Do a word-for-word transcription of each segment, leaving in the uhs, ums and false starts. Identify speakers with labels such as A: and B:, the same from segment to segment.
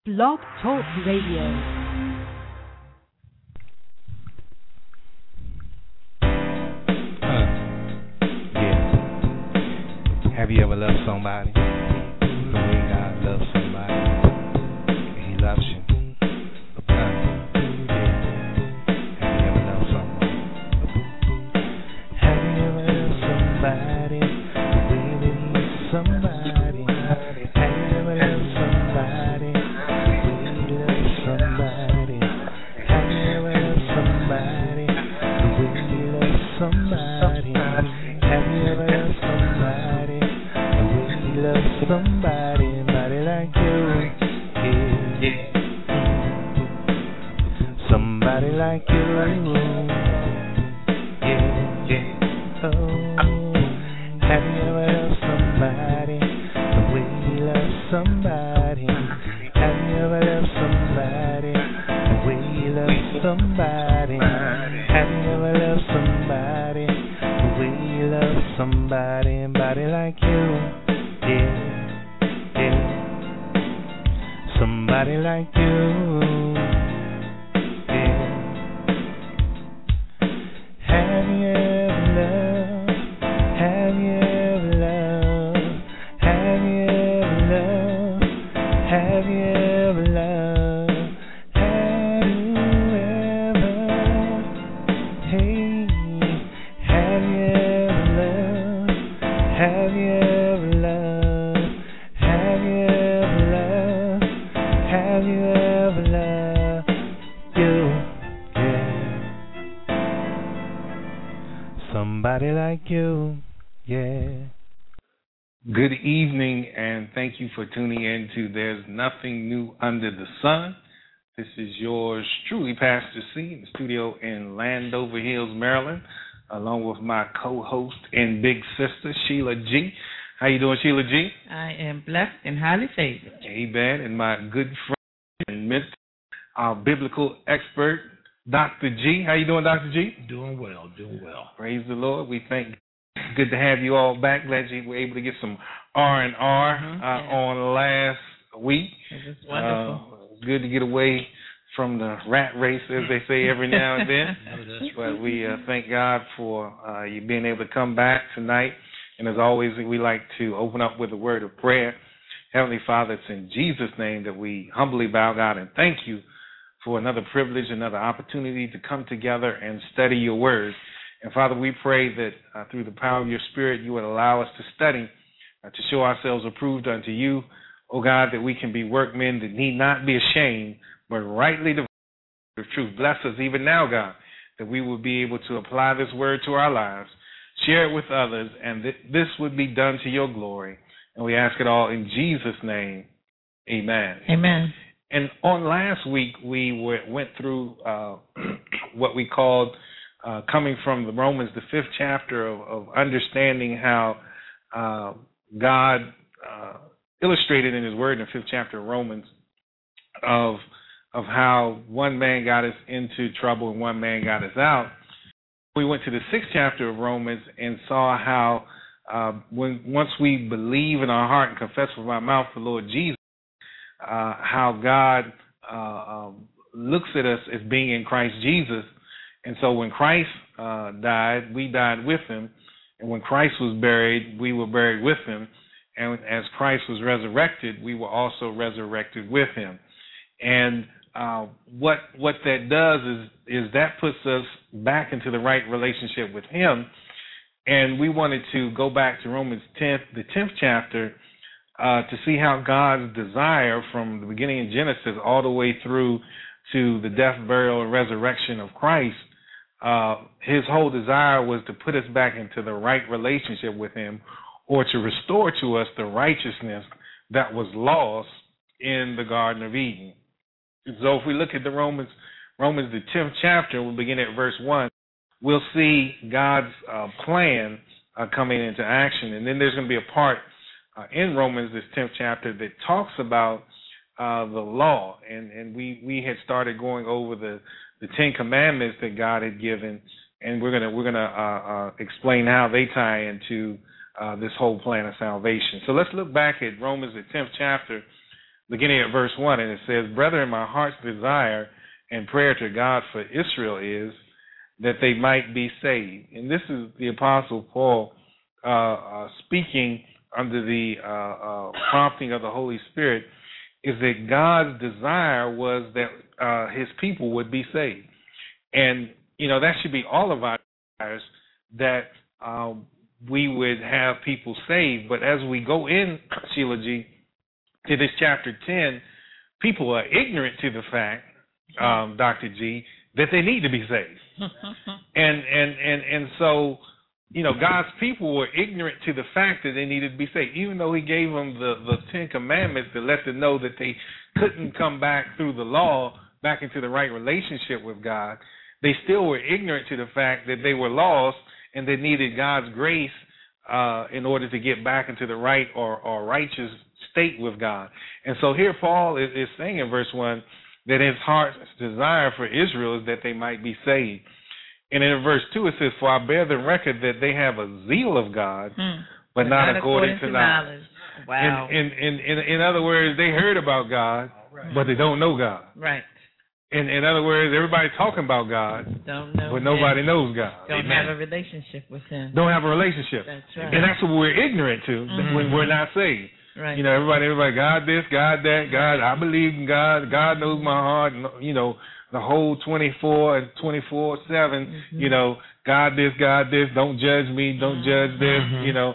A: Blog Talk Radio.
B: Uh, yeah. Have you ever loved somebody the way God loves somebody? And He loves you. Uh, yeah. Have you ever loved someone? Have you ever loved somebody the way that He loves somebody? Have you ever loved somebody the way He loves somebody? Have you ever loved somebody the way He loves somebody? Have you ever loved somebody the way He loves somebody? Somebody like you, yeah, yeah. Somebody like you, yeah, yeah. Oh, have you ever loved somebody the way He loves somebody? Have you ever loved somebody the way He loves somebody? Have you ever loved somebody the way He loves somebody? Somebody like you, yeah, yeah. Somebody like you, yeah. Have you ever loved? Have you ever loved? Have you ever loved? Have you ever loved? Have you ever? Hey, have you ever loved? Have you ever loved? Have you ever loved? Have you ever loved you? Yeah. Somebody like you, yeah. Good evening, and thank you for tuning in to There's Nothing New Under the Sun. This is yours truly, Pastor C, in the studio in Landover Hills, Maryland, along with my co-host and big sister, Sheila G. How you doing, Sheila G?
C: I am blessed and highly favored.
B: Amen. And my good friend and mentor, our biblical expert, Doctor G. How you doing, Doctor G?
D: Doing well, doing well.
B: Praise the Lord. We thank. Good to have you all back. Glad you were able to get some R and R
C: Mhm,
B: uh,
C: yeah.
B: on last week.
C: It was wonderful.
B: Uh, good to get away from the rat race, as they say every now and then.
D: No, that's
B: But we uh, thank God for uh, you being able to come back tonight. And as always, we like to open up with a word of prayer. Heavenly Father, it's in Jesus' name that we humbly bow, God, and thank you for another privilege, another opportunity to come together and study your word. And Father, we pray that uh, through the power of your Spirit, you would allow us to study, uh, to show ourselves approved unto you, oh God, that we can be workmen that need not be ashamed, but rightly divide the truth. Bless us even now, God, that we will be able to apply this word to our lives, share it with others, and that this would be done to your glory. And we ask it all in Jesus' name. Amen.
C: Amen.
B: And on last week, we were, went through uh, what we called uh, coming from the Romans, the fifth chapter of, of understanding how uh, God uh, illustrated in his word in the fifth chapter of Romans of of how one man got us into trouble and one man got us out. We went to the sixth chapter of Romans and saw how uh, when once we believe in our heart and confess with our mouth the Lord Jesus, uh, how God uh, um, looks at us as being in Christ Jesus. And so when Christ uh, died, we died with him. And when Christ was buried, we were buried with him. And as Christ was resurrected, we were also resurrected with him. And uh, what what that does is is that puts us back into the right relationship with him. And we wanted to go back to Romans tenth, the tenth chapter, uh, to see how God's desire from the beginning of Genesis all the way through to the death, burial, and resurrection of Christ, uh, his whole desire was to put us back into the right relationship with him, or to restore to us the righteousness that was lost in the Garden of Eden. So if we look at the Romans, Romans the tenth chapter, we'll begin at verse one, we'll see God's uh, plan uh, coming into action. And then there's going to be a part uh, in Romans, this tenth chapter, that talks about uh, the law. And, and we, we had started going over the, the Ten Commandments that God had given, and we're gonna we're gonna uh, uh, explain how they tie into uh, this whole plan of salvation. So let's look back at Romans the tenth chapter, beginning at verse one, and it says, "Brethren, my heart's desire and prayer to God for Israel is that they might be saved." And this is the Apostle Paul uh, uh, speaking under the uh, uh, prompting of the Holy Spirit, is that God's desire was that uh, his people would be saved. And, you know, that should be all of our desires, that um, we would have people saved. But as we go in, Sheila G., to this chapter ten, people are ignorant to the fact, um, Doctor G, that they need to be saved. and, and, and, and so, you know, God's people were ignorant to the fact that they needed to be saved, even though he gave them the, the Ten Commandments to let them know that they couldn't come back through the law back into the right relationship with God. They still were ignorant to the fact that they were lost and they needed God's grace uh, in order to get back into the right or, or righteous state with God. And so here Paul is, is saying in verse one that his heart's desire for Israel is that they might be saved. And in verse two it says, "For I bear them record that they have a zeal of God, hmm. but, but not, not according, according to knowledge." knowledge. Wow. In, in, in, in other words, they heard about God, right. but they don't know God.
C: Right.
B: In, in other words, everybody's talking about God,
C: don't know
B: but nobody him. knows God.
C: Don't Amen. have a relationship with him.
B: Don't have a relationship.
C: That's right.
B: And that's what we're ignorant to mm-hmm. when we're not saved.
C: Right.
B: You know, everybody, everybody, God this, God that, God, I believe in God. God knows my heart. You know, the whole twenty-four and twenty-four seven, mm-hmm. you know, God this, God this, don't judge me, don't judge this, mm-hmm. you know,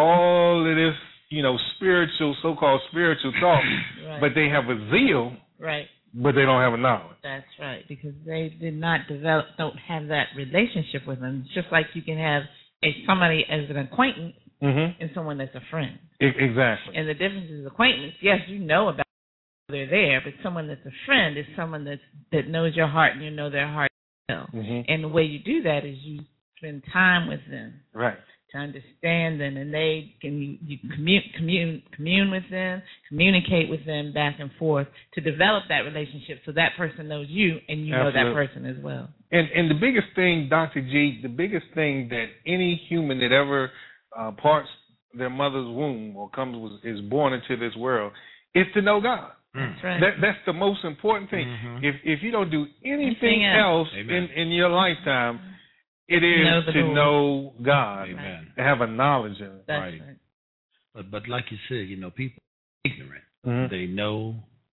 B: all of this, you know, spiritual, so-called spiritual talk, right. but they have a zeal.
C: Right.
B: But they don't have a knowledge.
C: That's right, because they did not develop, don't have that relationship with them. It's just like you can have a somebody as an acquaintance mm-hmm. and someone that's a friend.
B: E- exactly.
C: And the difference is acquaintance. Yes, you know about they're there, but someone that's a friend is someone that's, that knows your heart and you know their heart well. Mm-hmm. And the way you do that is you spend time with them.
B: Right.
C: To understand them, and they can you, you commune, commune, commune with them, communicate with them back and forth to develop that relationship, so that person knows you and you Absolutely. know that person as well.
B: And and the biggest thing, Doctor G, the biggest thing that any human that ever uh, parts their mother's womb or comes is born into this world is to know God.
C: That's right.
B: That, that's the most important thing. Mm-hmm. If if you don't do anything, anything else, else in, in your lifetime, it is know to Lord. know God, Amen. to have a knowledge of it.
C: That's right. right.
A: But but like you said, you know, people are ignorant.
B: Mm-hmm.
A: They know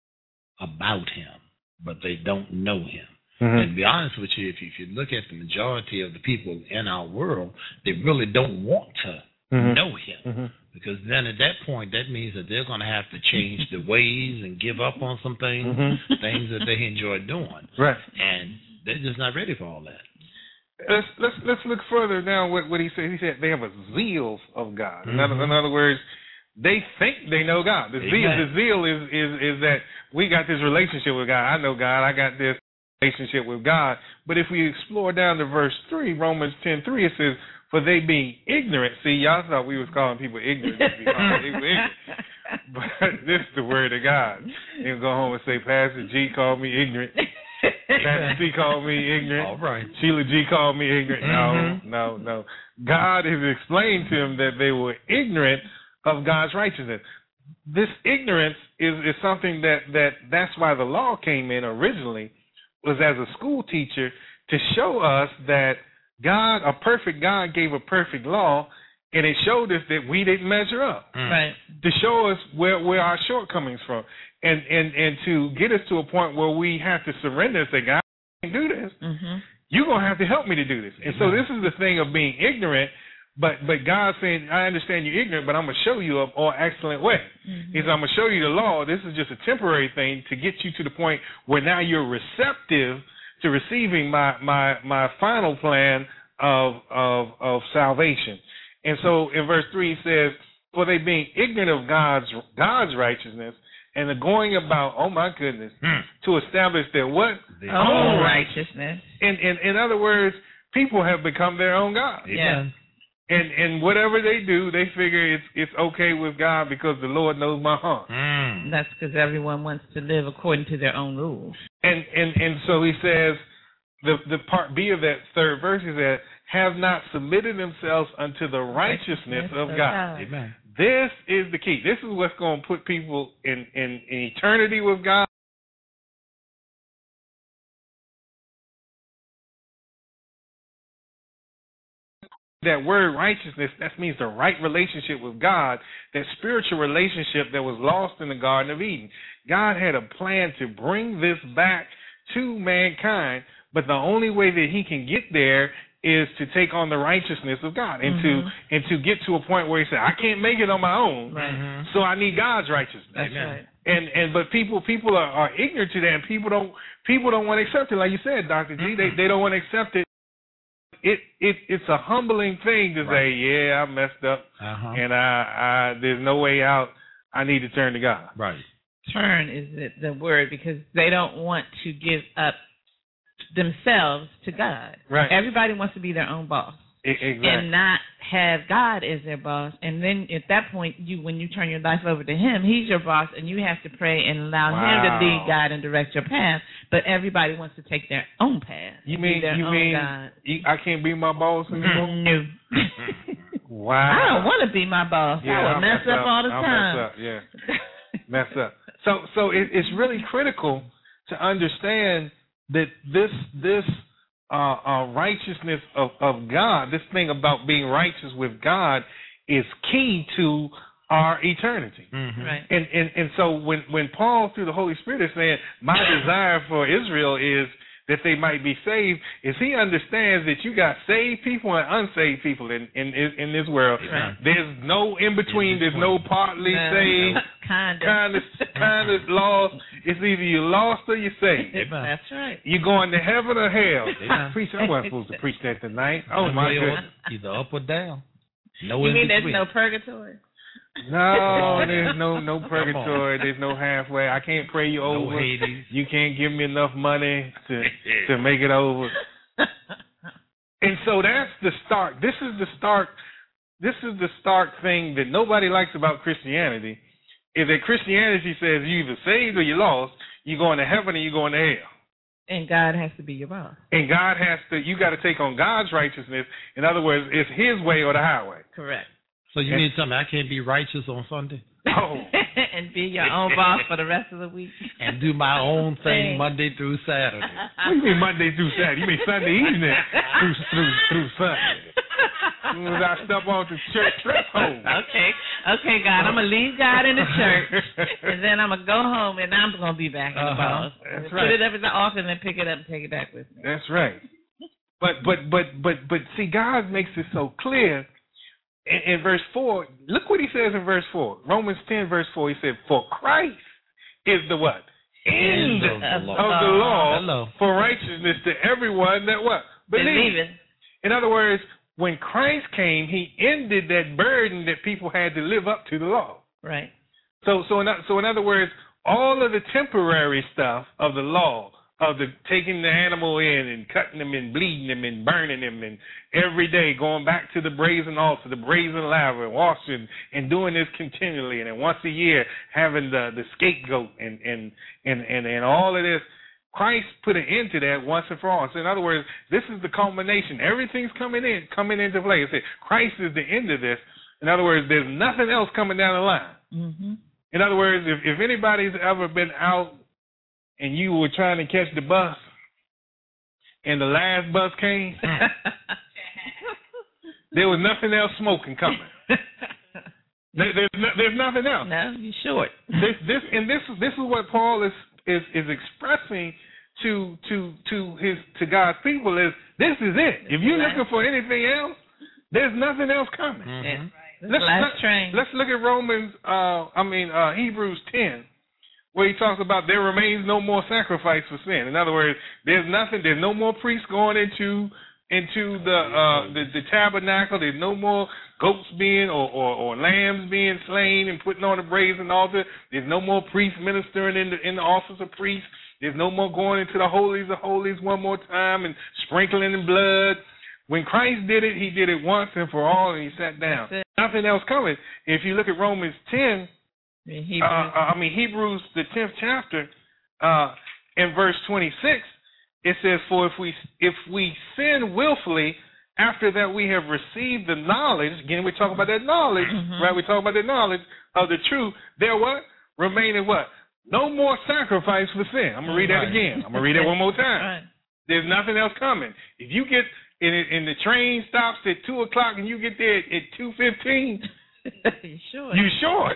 A: about him, but they don't know him.
B: Mm-hmm.
A: And to be honest with you, if you, if you look at the majority of the people in our world, they really don't want to mm-hmm. know him.
B: Mm-hmm.
A: Because then at that point, that means that they're going to have to change the ways and give up on some things,
B: mm-hmm.
A: things that they enjoy doing.
B: Right.
A: And they're just not ready for all that.
B: Let's let's let's look further down. What what he said. He said they have a zeal of God. In,
A: mm-hmm.
B: other, in other words, they think they know God. The
A: Amen.
B: zeal, the zeal is, is is that we got this relationship with God. I know God. I got this relationship with God. But if we explore down to verse three, Romans ten three, it says, "For they being ignorant." See, y'all thought we was calling people ignorant. people ignorant. But this is the word of God. You can go home and say, "Pastor G called me ignorant. Pastor C called me ignorant.
A: All right.
B: Sheila G called me ignorant."
A: Mm-hmm.
B: No, no, no. God has explained to them that they were ignorant of God's righteousness. This ignorance is, is something that, that that's why the law came in originally, was as a school teacher to show us that God, a perfect God, gave a perfect law, and it showed us that we didn't measure up.
C: Mm. Right.
B: To show us where, where our shortcomings from. And, and and to get us to a point where we have to surrender and say, "God, I can't do this.
C: Mm-hmm.
B: You're going to have to help me to do this." And so this is the thing of being ignorant, but but God saying, "I understand you're ignorant, but I'm going to show you a more excellent way."
C: Mm-hmm.
B: He said, "I'm going to show you the law. This is just a temporary thing to get you to the point where now you're receptive to receiving my my, my final plan of, of, of salvation." And so in verse three he says, "For they being ignorant of God's God's righteousness, and the going about," oh my goodness,
A: hmm.
B: "to establish their what?
C: Their own righteousness."
B: In, in in other words, people have become their own God.
C: Yeah.
B: And and whatever they do, they figure it's it's okay with God because the Lord knows my heart.
A: Mm.
C: That's because everyone wants to live according to their own rules.
B: And and and so he says, the the part B of that third verse is that have not submitted themselves unto the righteousness of God.
A: Amen.
B: This is the key. This is what's going to put people in, in, in eternity with God. That word righteousness, that means the right relationship with God, that spiritual relationship that was lost in the Garden of Eden. God had a plan to bring this back to mankind, but the only way that he can get there is to take on the righteousness of God and mm-hmm. to and to get to a point where he said, I can't make it on my own,
C: right.
B: so I need God's righteousness.
C: That's right.
B: And and but people people are, are ignorant to that, and people don't people don't want to accept it. Like you said, Doctor G, mm-hmm. they they don't want to accept it. It it it's a humbling thing to right. say, yeah, I messed up, uh-huh. and I, I there's no way out. I need to turn to God.
A: Right.
C: Turn is the, the word, because they don't want to give up themselves to God.
B: Right.
C: Everybody wants to be their own boss.
B: Exactly.
C: And not have God as their boss. And then at that point, you when you turn your life over to him, he's your boss, and you have to pray and allow
B: wow.
C: him to lead, guide, and direct your path. But everybody wants to take their own path.
B: You mean
C: their
B: you
C: own
B: mean
C: God.
B: You, I can't be my boss anymore?
C: No.
B: Wow.
C: I don't want to be my boss.
B: Yeah,
C: I will mess, mess up, up all the
B: I'll
C: time.
B: Mess up, yeah. mess up. So so it, it's really critical to understand that this this uh, uh, righteousness of, of God, this thing about being righteous with God, is key to our eternity.
C: Mm-hmm. Right.
B: And, and and so when, when Paul, through the Holy Spirit, is saying, my desire for Israel is that they might be saved, is he understands that you got saved people and unsaved people in in, in this world.
C: Right.
B: There's no in between. There's no partly
C: no,
B: saved,
C: kind of,
B: kind of, kind of lost. It's either you lost or you saved.
C: That's right.
B: You're going to heaven or hell. Preach, I wasn't supposed to preach that tonight. Oh my goodness.
A: Either up or down. No.
C: You mean there's no purgatory?
B: No, there's no no purgatory. There's no halfway. I can't pray you over.
A: No Hades.
B: You can't give me enough money to to make it over. And so that's the stark. This is the stark. This is the stark thing that nobody likes about Christianity. Is that Christianity says you either saved or you lost. You're going to heaven or you're going to hell.
C: And God has to be your boss.
B: And God has to. You got to take on God's righteousness. In other words, it's His way or the highway.
C: Correct.
A: So you mean something I can't be righteous on Sunday?
B: Oh.
C: And be your own boss for the rest of the week.
A: And do my own thing Monday through Saturday.
B: What do you mean Monday through Saturday? You mean Sunday evening through through through Sunday? As soon as I step on to church threshold.
C: Okay. Okay, God, I'm gonna leave God in the church, and then I'm gonna go home, and I'm gonna be back in the
B: uh-huh.
C: boss.
B: That's
C: Put
B: right.
C: it up as an offering, and pick it up and take it back with me.
B: That's right. But but but but but see, God makes it so clear. In, in verse four, look what he says in verse four. Romans ten, verse four, he said, for Christ is the what? End of the law, of the law
A: Hello.
B: for righteousness to everyone that what? Believes. In other words, when Christ came, he ended that burden that people had to live up to the law.
C: Right.
B: So so in, so in other words, all of the temporary stuff of the law, of the taking the animal in and cutting them and bleeding them and burning them and every day going back to the brazen altar, the brazen laver, and washing and doing this continually, and then once a year having the, the scapegoat and, and, and, and, and all of this, Christ put an end to that once and for all. So in other words, this is the culmination. Everything's coming in, coming into play. It said Christ is the end of this. In other words, there's nothing else coming down the line.
C: Mm-hmm.
B: In other words, if, if anybody's ever been out and you were trying to catch the bus, and the last bus came, there was nothing else smoking coming. there, there's, no, there's nothing else.
C: No, you're short.
B: This, this, and this, this is what Paul is, is, is expressing to, to, to his, to God's people is this is it. If you're looking for anything else, there's nothing else coming.
C: Mm-hmm.
B: Let's,
C: last
B: let,
C: train.
B: let's look at Romans. Uh, I mean uh, Hebrews ten. Where he talks about there remains no more sacrifice for sin. In other words, there's nothing, there's no more priests going into into the uh, the, the tabernacle. There's no more goats being or, or, or lambs being slain and putting on the brazen altar. There's no more priests ministering in the in the office of priest. There's no more going into the holies of holies one more time and sprinkling in blood. When Christ did it, he did it once and for all, and he sat down. Nothing else coming. If you look at Romans ten.
C: Hebrews.
B: Uh, I mean, Hebrews, the tenth chapter, uh, in verse twenty-six, it says, for if we if we sin willfully, after that we have received the knowledge, again, we're talking about that knowledge, mm-hmm. right? We're talking about the knowledge of the truth. There what? Remaining what? No more sacrifice for sin. I'm going to read that again. I'm going to read that one more time. Right. There's nothing else coming. If you get, in, in the train stops at two o'clock and you get there at two fifteen,
C: you short.
B: You short.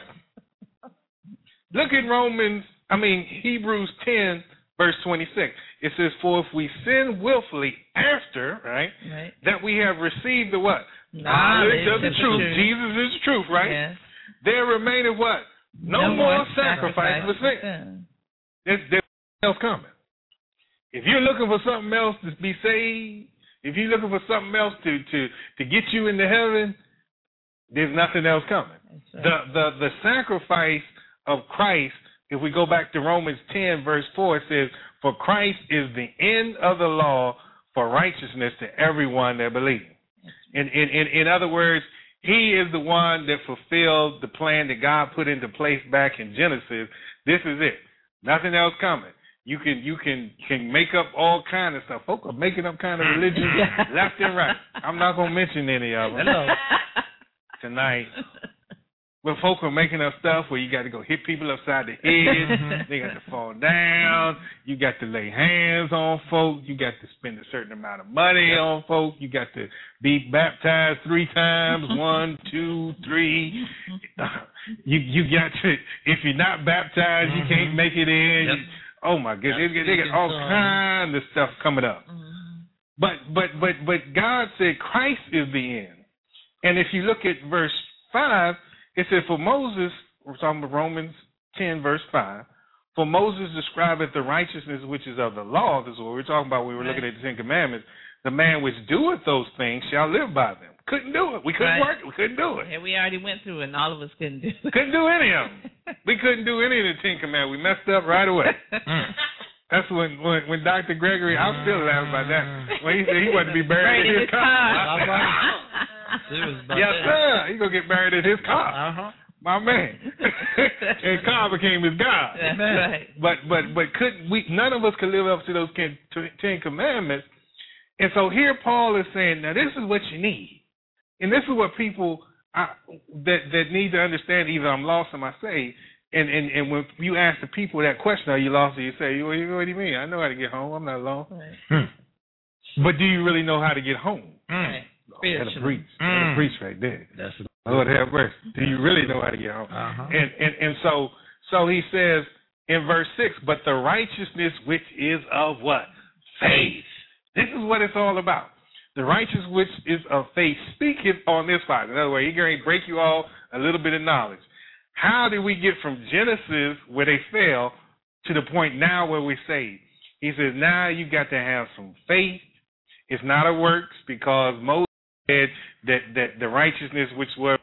B: Look at Romans, I mean, Hebrews ten, verse twenty-six. It says, for if we sin willfully after, right, right. that we have received the what? Knowledge, Knowledge of the truth. truth. Jesus is the truth, right? Yes. There remaineth what? No, no more sacrifice, sacrifice for sin. sin. There's, there's nothing else coming. If you're looking for something else to be saved, if you're looking for something else to, to, to get you into heaven, there's nothing else coming. Right. The, the the sacrifice of Christ, if we go back to Romans ten, verse four, it says, for Christ is the end of the law for righteousness to everyone that believes. In, in, in, in other words, he is the one that fulfilled the plan that God put into place back in Genesis. This is it. Nothing else coming. You can you can can make up all kind of stuff. Folk are making up kind of religion left and right. I'm not gonna mention any of them tonight. But folk are making up stuff where you got to go hit people upside the head. They got to fall down. You got to lay hands on folk. You got to spend a certain amount of money on folk. You got to be baptized three times. One, two, three. You you got to. If you're not baptized, you can't make it in. Yep. Oh my goodness, they, they got all kinds of stuff coming up. Mm-hmm. But but but but God said Christ is the end. And if you look at verse five, it said, for Moses, we're talking about Romans ten, verse five, for Moses describeth the righteousness which is of the law. This is what we were talking about when we were right. looking at the Ten Commandments. The man which doeth those things shall live by them. Couldn't do it. We couldn't right. work it. We couldn't do it.
C: Yeah, we already went through it, and all of us couldn't do it.
B: Couldn't do any of them. We couldn't do any of the Ten Commandments. We messed up right away. mm. That's when, when when Doctor Gregory, I'm still laughing about that, when he said he wanted to be buried in his car. Yes, sir. He's going to get buried in his car. Uh-huh. My man. And car became his God.
C: That's right.
B: But, but, but couldn't we, none of us could live up to those Ten Commandments. And so here Paul is saying, now this is what you need. And this is what people I, that that need to understand. Either I'm lost or I'm saved. And, and and when you ask the people that question, are you lost? Or you say, what, what do you mean? I know how to get home. I'm not lost. Right. Hmm. But do you really know how to get home?
C: Right.
B: Oh, that's a preach. Mm. That's a preach right there. That's a Lord have mercy. Do you really know how to get home? Uh-huh. And, and and so so he says in verse six, but the righteousness which is of what? Faith. This is what it's all about. The righteousness which is of faith speaketh on this part. In other words, he's going to break you all a little bit of knowledge. How did we get from Genesis, where they fell, to the point now where we're saved? He says, now you got to have some faith. It's not a works, because Moses said that, that the righteousness which was,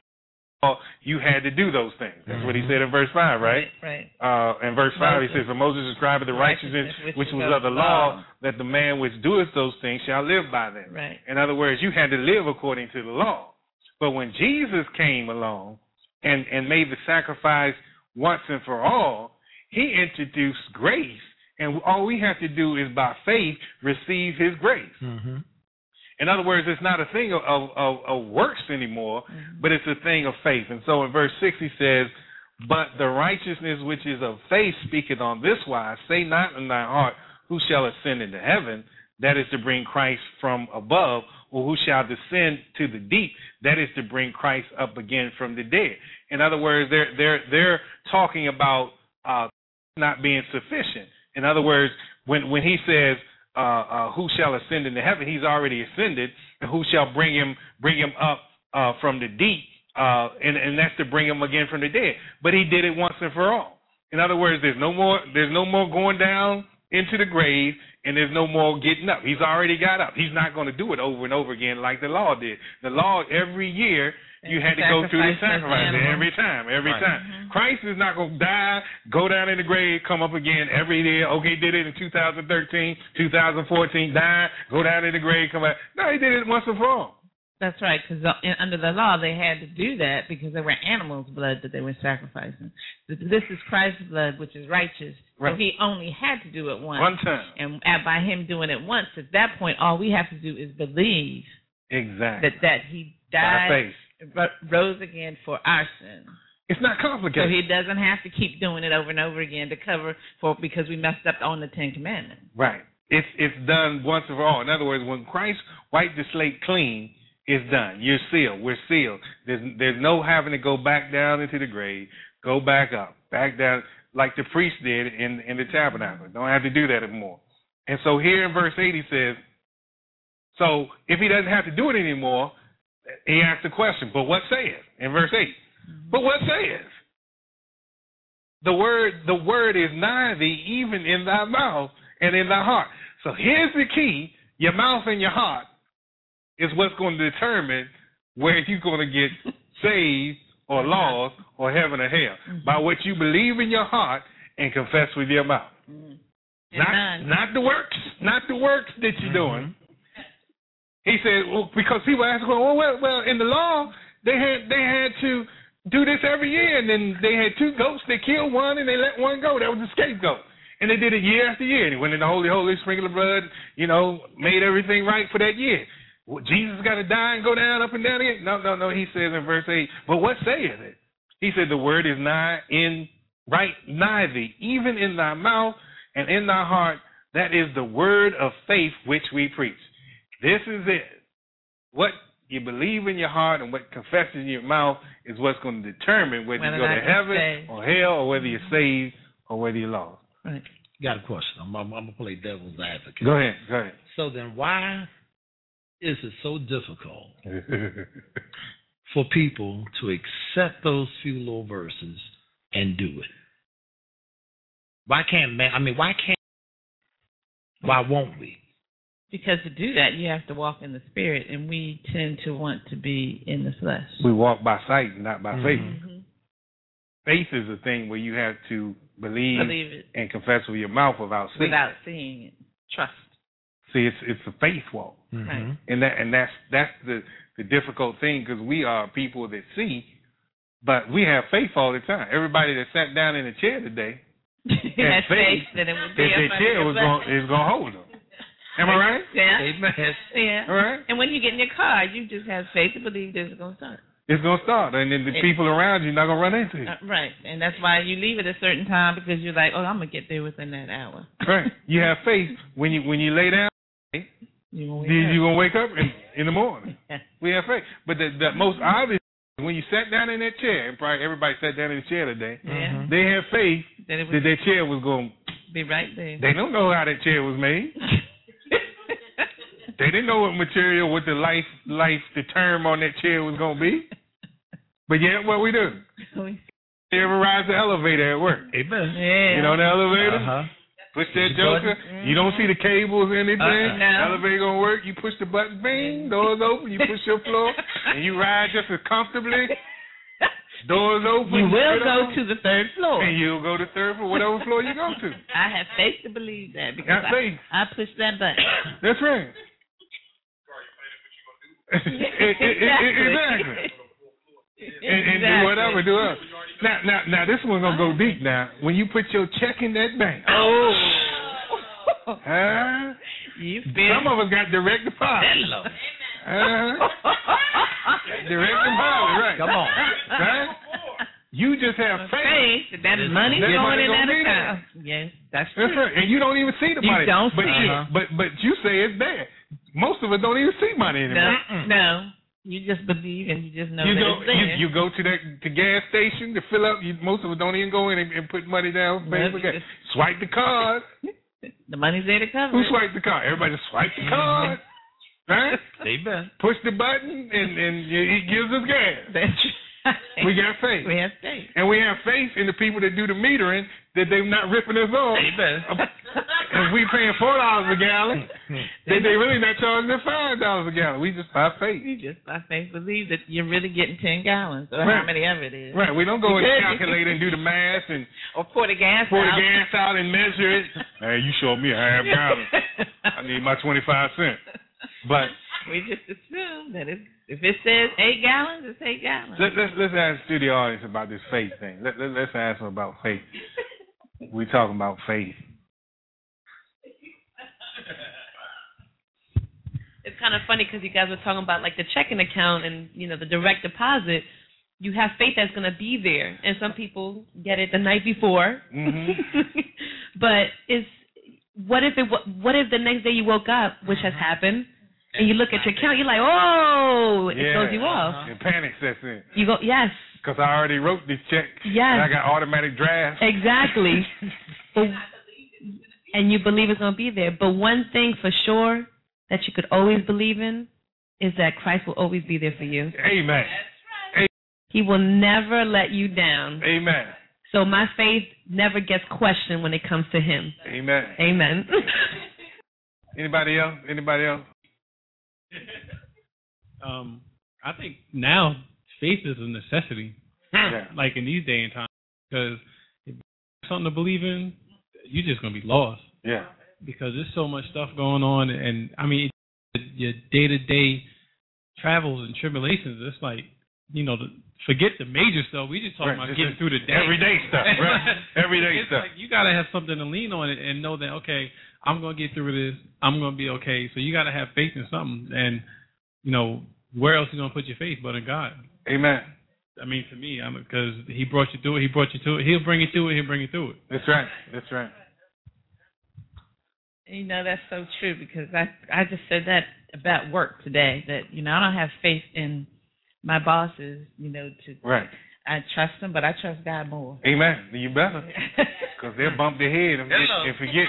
B: you had to do those things. That's mm-hmm. what he said in verse five, right?
C: Right.
B: right. Uh, in verse five, Moses. He says, for Moses described the righteousness which, which was of the law, law, that the man which doeth those things shall live by them.
C: Right.
B: In other words, you had to live according to the law. But when Jesus came along and, and made the sacrifice once and for all, he introduced grace. And all we have to do is by faith receive his grace. Mm-hmm. In other words, it's not a thing of, of, of, of works anymore, mm-hmm. but it's a thing of faith. And so in verse six he says, but the righteousness which is of faith speaketh on this wise, say not in thy heart, who shall ascend into heaven? That is to bring Christ from above, or who shall descend to the deep? That is to bring Christ up again from the dead. In other words, they're they're they're talking about uh, not being sufficient. In other words, when when he says, Uh, uh, who shall ascend into heaven? He's already ascended. And who shall bring him bring him up uh, from the deep? Uh, and, and that's to bring him again from the dead. But he did it once and for all. In other words, there's no more there's no more going down into the grave, and there's no more getting up. He's already got up. He's not going to do it over and over again like the law did. The law, every year, you had to go through the sacrifice every time, every right. time. Mm-hmm. Christ is not going to die, go down in the grave, come up again every year. Okay, did it in two thousand thirteen, two thousand fourteen, die, go down in the grave, come back. No, he did it once and for all.
C: That's right, because under the law, they had to do that because there were animals' blood that they were sacrificing. This is Christ's blood, which is righteous. Right. So he only had to do it once.
B: One time.
C: And by him doing it once, at that point, all we have to do is believe
B: Exactly.
C: That that he died, rose again for our sins.
B: It's not complicated.
C: So he doesn't have to keep doing it over and over again to cover for because we messed up on the Ten Commandments.
B: Right. It's it's done once and for all. In other words, when Christ wiped the slate clean, it's done. You're sealed. We're sealed. There's there's no having to go back down into the grave, go back up, back down like the priest did in in the tabernacle. Don't have to do that anymore. And so here in verse eight he says, so if he doesn't have to do it anymore, he asks the question, but what saith? In verse eight. Mm-hmm. But what saith? The word the word is nigh thee, even in thy mouth and in thy heart. So here's the key. Your mouth and your heart is what's going to determine where you're going to get saved or lost or heaven or hell. Mm-hmm. By what you believe in your heart and confess with your mouth. Mm-hmm. Not, not the works, not the works that you're mm-hmm. doing. He said, well, because people ask, well, well, well, in the law, they had they had to do this every year, and then they had two goats. They killed one, and they let one go. That was the scapegoat. And they did it year after year. And he went in the holy, holy, sprinkled the blood, you know, made everything right for that year. Well, Jesus got to die and go down, up and down again? No, no, no. He says in verse eight, but what saith it? He said, the word is nigh in, right nigh thee, even in thy mouth and in thy heart. That is the word of faith which we preach. This is it. What you believe in your heart and what confesses in your mouth is what's going to determine whether, whether you go to heaven say. or hell or whether you're saved or whether you're lost.
A: Right. Got a question. I'm, I'm, I'm going to play devil's advocate.
B: Go ahead. Go ahead.
A: So then why is it so difficult for people to accept those few little verses and do it? Why can't man? I mean, why can't? Why won't we?
C: Because to do that, you have to walk in the spirit, and we tend to want to be in the flesh.
B: We walk by sight, not by mm-hmm. faith. Mm-hmm. Faith is a thing where you have to believe, believe it. and confess with your mouth without seeing.
C: Without seeing it, trust.
B: See, it's it's a faith walk,
C: mm-hmm. right.
B: and that and that's that's the the difficult thing because we are people that see, but we have faith all the time. Everybody that sat down in a chair today had faith that, it would be that their chair was going is going to hold them. Am I right?
C: Yeah.
A: Amen.
C: Yeah.
B: All right.
C: And when you get in your car, you just have faith to believe that it's going to start.
B: It's going to start, and then the it, people around you are not going to run into it.
C: Uh, right, and that's why you leave at a certain time because you're like, oh, I'm going to get there within that hour.
B: Right. You have faith when you when you lay down.
C: You're going
B: to wake up in, in the morning. We have faith. But the, the most obvious, when you sat down in that chair, and probably everybody sat down in the chair today,
C: yeah.
B: they had faith that, it was, that their chair was going
C: to be right there.
B: They don't know how that chair was made. They didn't know what material, what the life, life, the term on that chair was going to be. But yet, what we do? You ever ride the elevator at work?
A: Amen.
B: Yeah. You know the elevator?
A: Uh-huh.
B: Push that joker. Mm-hmm. You don't see the cables or anything.
C: Uh, no.
B: Elevator gonna work. You push the button, bing, doors open. You push your floor, and you ride just as comfortably. Doors open.
C: You will go on, to the third floor.
B: And you'll go to the third floor, whatever floor you go to.
C: I have faith to believe that because I,
B: faith.
C: I pushed that button.
B: That's right. Exactly. And, and exactly. do whatever, do whatever. Now, now, now, this one's gonna go deep. Now, when you put your check in that bank,
C: oh,
B: huh?
C: You feel
B: some of us got direct deposit. Uh, direct deposit, right?
A: Come on,
B: right? You just have faith.
C: faith that is money
B: that
C: going
B: money
C: in that account. Yes, that's true.
B: That's right. And you don't even see the
C: you
B: money.
C: You don't
B: but,
C: see
B: uh,
C: it.
B: But but you say it's there. Most of us don't even see money anymore.
C: No, no. You just believe and you just know
B: you
C: that
B: go,
C: it's there.
B: You, you go to the, the gas station to fill up. You, most of us don't even go in and, and put money down.
C: No,
B: just, swipe the card.
C: The money's there to cover
B: Who
C: it.
B: swiped the card? Everybody just swipe the card. Right?
A: Amen.
B: Push the button and, and it gives us gas.
C: That's right.
B: We got faith.
C: We have faith.
B: And we have faith in the people that do the metering that they're not ripping us off.
A: Amen.
B: If we paying four dollars a gallon, they they really not charging us five dollars a gallon. We just by faith.
C: We just by faith believe that you're really getting ten gallons or
B: right.
C: how many of it is.
B: Right. We don't go and calculate and do the math and
C: or pour the gas
B: pour
C: out.
B: the gas out and measure it. Hey, you showed me a half gallon. I need my twenty-five cents. But
C: we just assume that if if it says eight gallons, it's eight gallons.
B: Let, let's let's ask the studio audience about this faith thing. Let, let let's ask them about faith. We talking about faith.
C: It's
D: it's kind of funny because you guys were talking about like the checking account and, you know, the direct deposit. You have faith that's going to be there, and some people get it the night before. Mm-hmm. But it's what if it what if the next day you woke up, which has happened, and you look at your account, you're like, oh, it
B: yeah.
D: throws you off.
B: Uh-huh. And panic sets in.
D: You go, yes.
B: Because I already wrote this check.
D: Yes.
B: And I got automatic drafts.
D: Exactly. But, and you believe it's going to be there. But one thing for sure that you could always believe in is that Christ will always be there for you.
B: Amen.
D: He will never let you down.
B: Amen.
D: So my faith never gets questioned when it comes to him.
B: Amen.
D: Amen.
B: Anybody else? Anybody else?
E: Um, I think now faith is a necessity.
B: Yeah.
E: Like in these day and times, because if you have something to believe in, you're just gonna be lost.
B: Yeah.
E: Because there's so much stuff going on, and I mean, your day to day travels and tribulations. It's like, you know, the, forget the major stuff. We just talking
B: right.
E: about
B: This
E: getting through the day.
B: Everyday stuff, right? Everyday
E: it's
B: stuff.
E: Like you gotta have something to lean on it and know that, okay, I'm gonna get through this. I'm gonna be okay. So you gotta have faith in something, and you know, where else are you gonna put your faith but in God?
B: Amen.
E: I mean, for me, I'm because He brought you through it. He brought you to it. He'll bring you through it. He'll bring you through it.
B: That's right. That's right.
C: You know, that's so true, because I I just said that about work today, that, you know, I don't have faith in my bosses, you know, to
B: right.
C: I trust them, but I trust God more.
B: Amen. You better, because they'll bump their head and, get, and forget.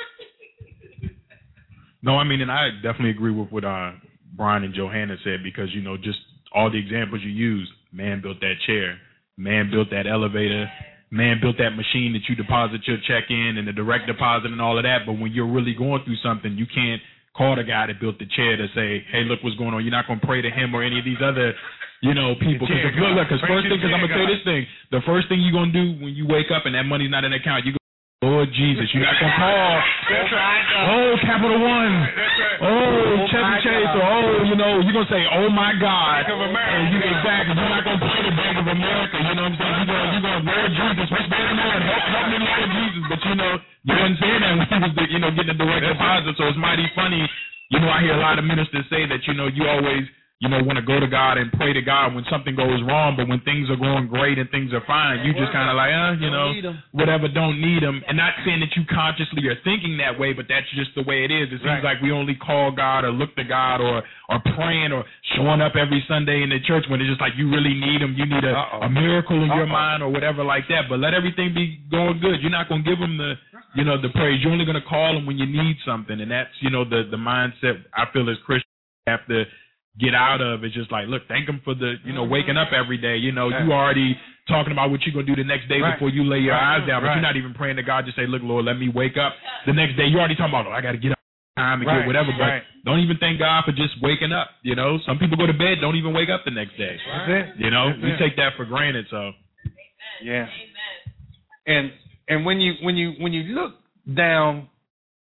F: No, I mean, and I definitely agree with what uh, Brian and Johanna said, because, you know, just all the examples you used, man built that chair, man built that elevator, man built that machine that you deposit your check in and the direct deposit and all of that. But when you're really going through something, you can't call the guy that built the chair to say, hey, look what's going on. You're not going to pray to him or any of these other, you know, people. Because look, look, because first thing, because I'm going to say this thing, the first thing you're going to do when you wake up and that money's not in the account, you go, Lord Jesus, you're not going to call,
B: That's right.
F: oh, Capital One,
B: That's right.
F: oh, Chevy Chase, or oh, you know, you're going to say, oh, my God.
B: Bank of America.
F: And you, exactly. You're not going to pray to Bank of America. You know what I'm saying? You're going, you're going, Lord Jesus, what's going on? Help, help me, Lord Jesus. But, you know, you wasn't saying that when he was, you know, getting a direct deposit. So it's mighty funny. You know, I hear a lot of ministers say that, you know, you always, you know, want to go to God and pray to God when something goes wrong, but when things are going great and things are fine, you just kind of like, uh, you know, whatever, don't need them. And not saying that you consciously are thinking that way, but that's just the way it is. It seems
B: right.
F: like we only call God or look to God or, or praying or showing up every Sunday in the church when it's just like you really need him. You need a, a miracle in Uh-oh. your mind or whatever like that. But let everything be going good. You're not going to give him the, you know, the praise. You're only going to call him when you need something. And that's, you know, the, the mindset I feel as Christians have to get out of. It's just like, look, thank him for the, you know, waking up every day. You know, yeah. you already talking about what you're going to do the next day right. before you lay your right. eyes down, but right. you're not even praying to God. Just say, look, Lord, let me wake up the next day. You're already talking about, oh, I got to get up time and right. get whatever, but right. don't even thank God for just waking up. You know, some people go to bed, don't even wake up the next day.
B: That's it.
F: You know,
B: That's
F: we
B: it.
F: take that for granted. So,
B: yeah. And, and when you, when you, when you look down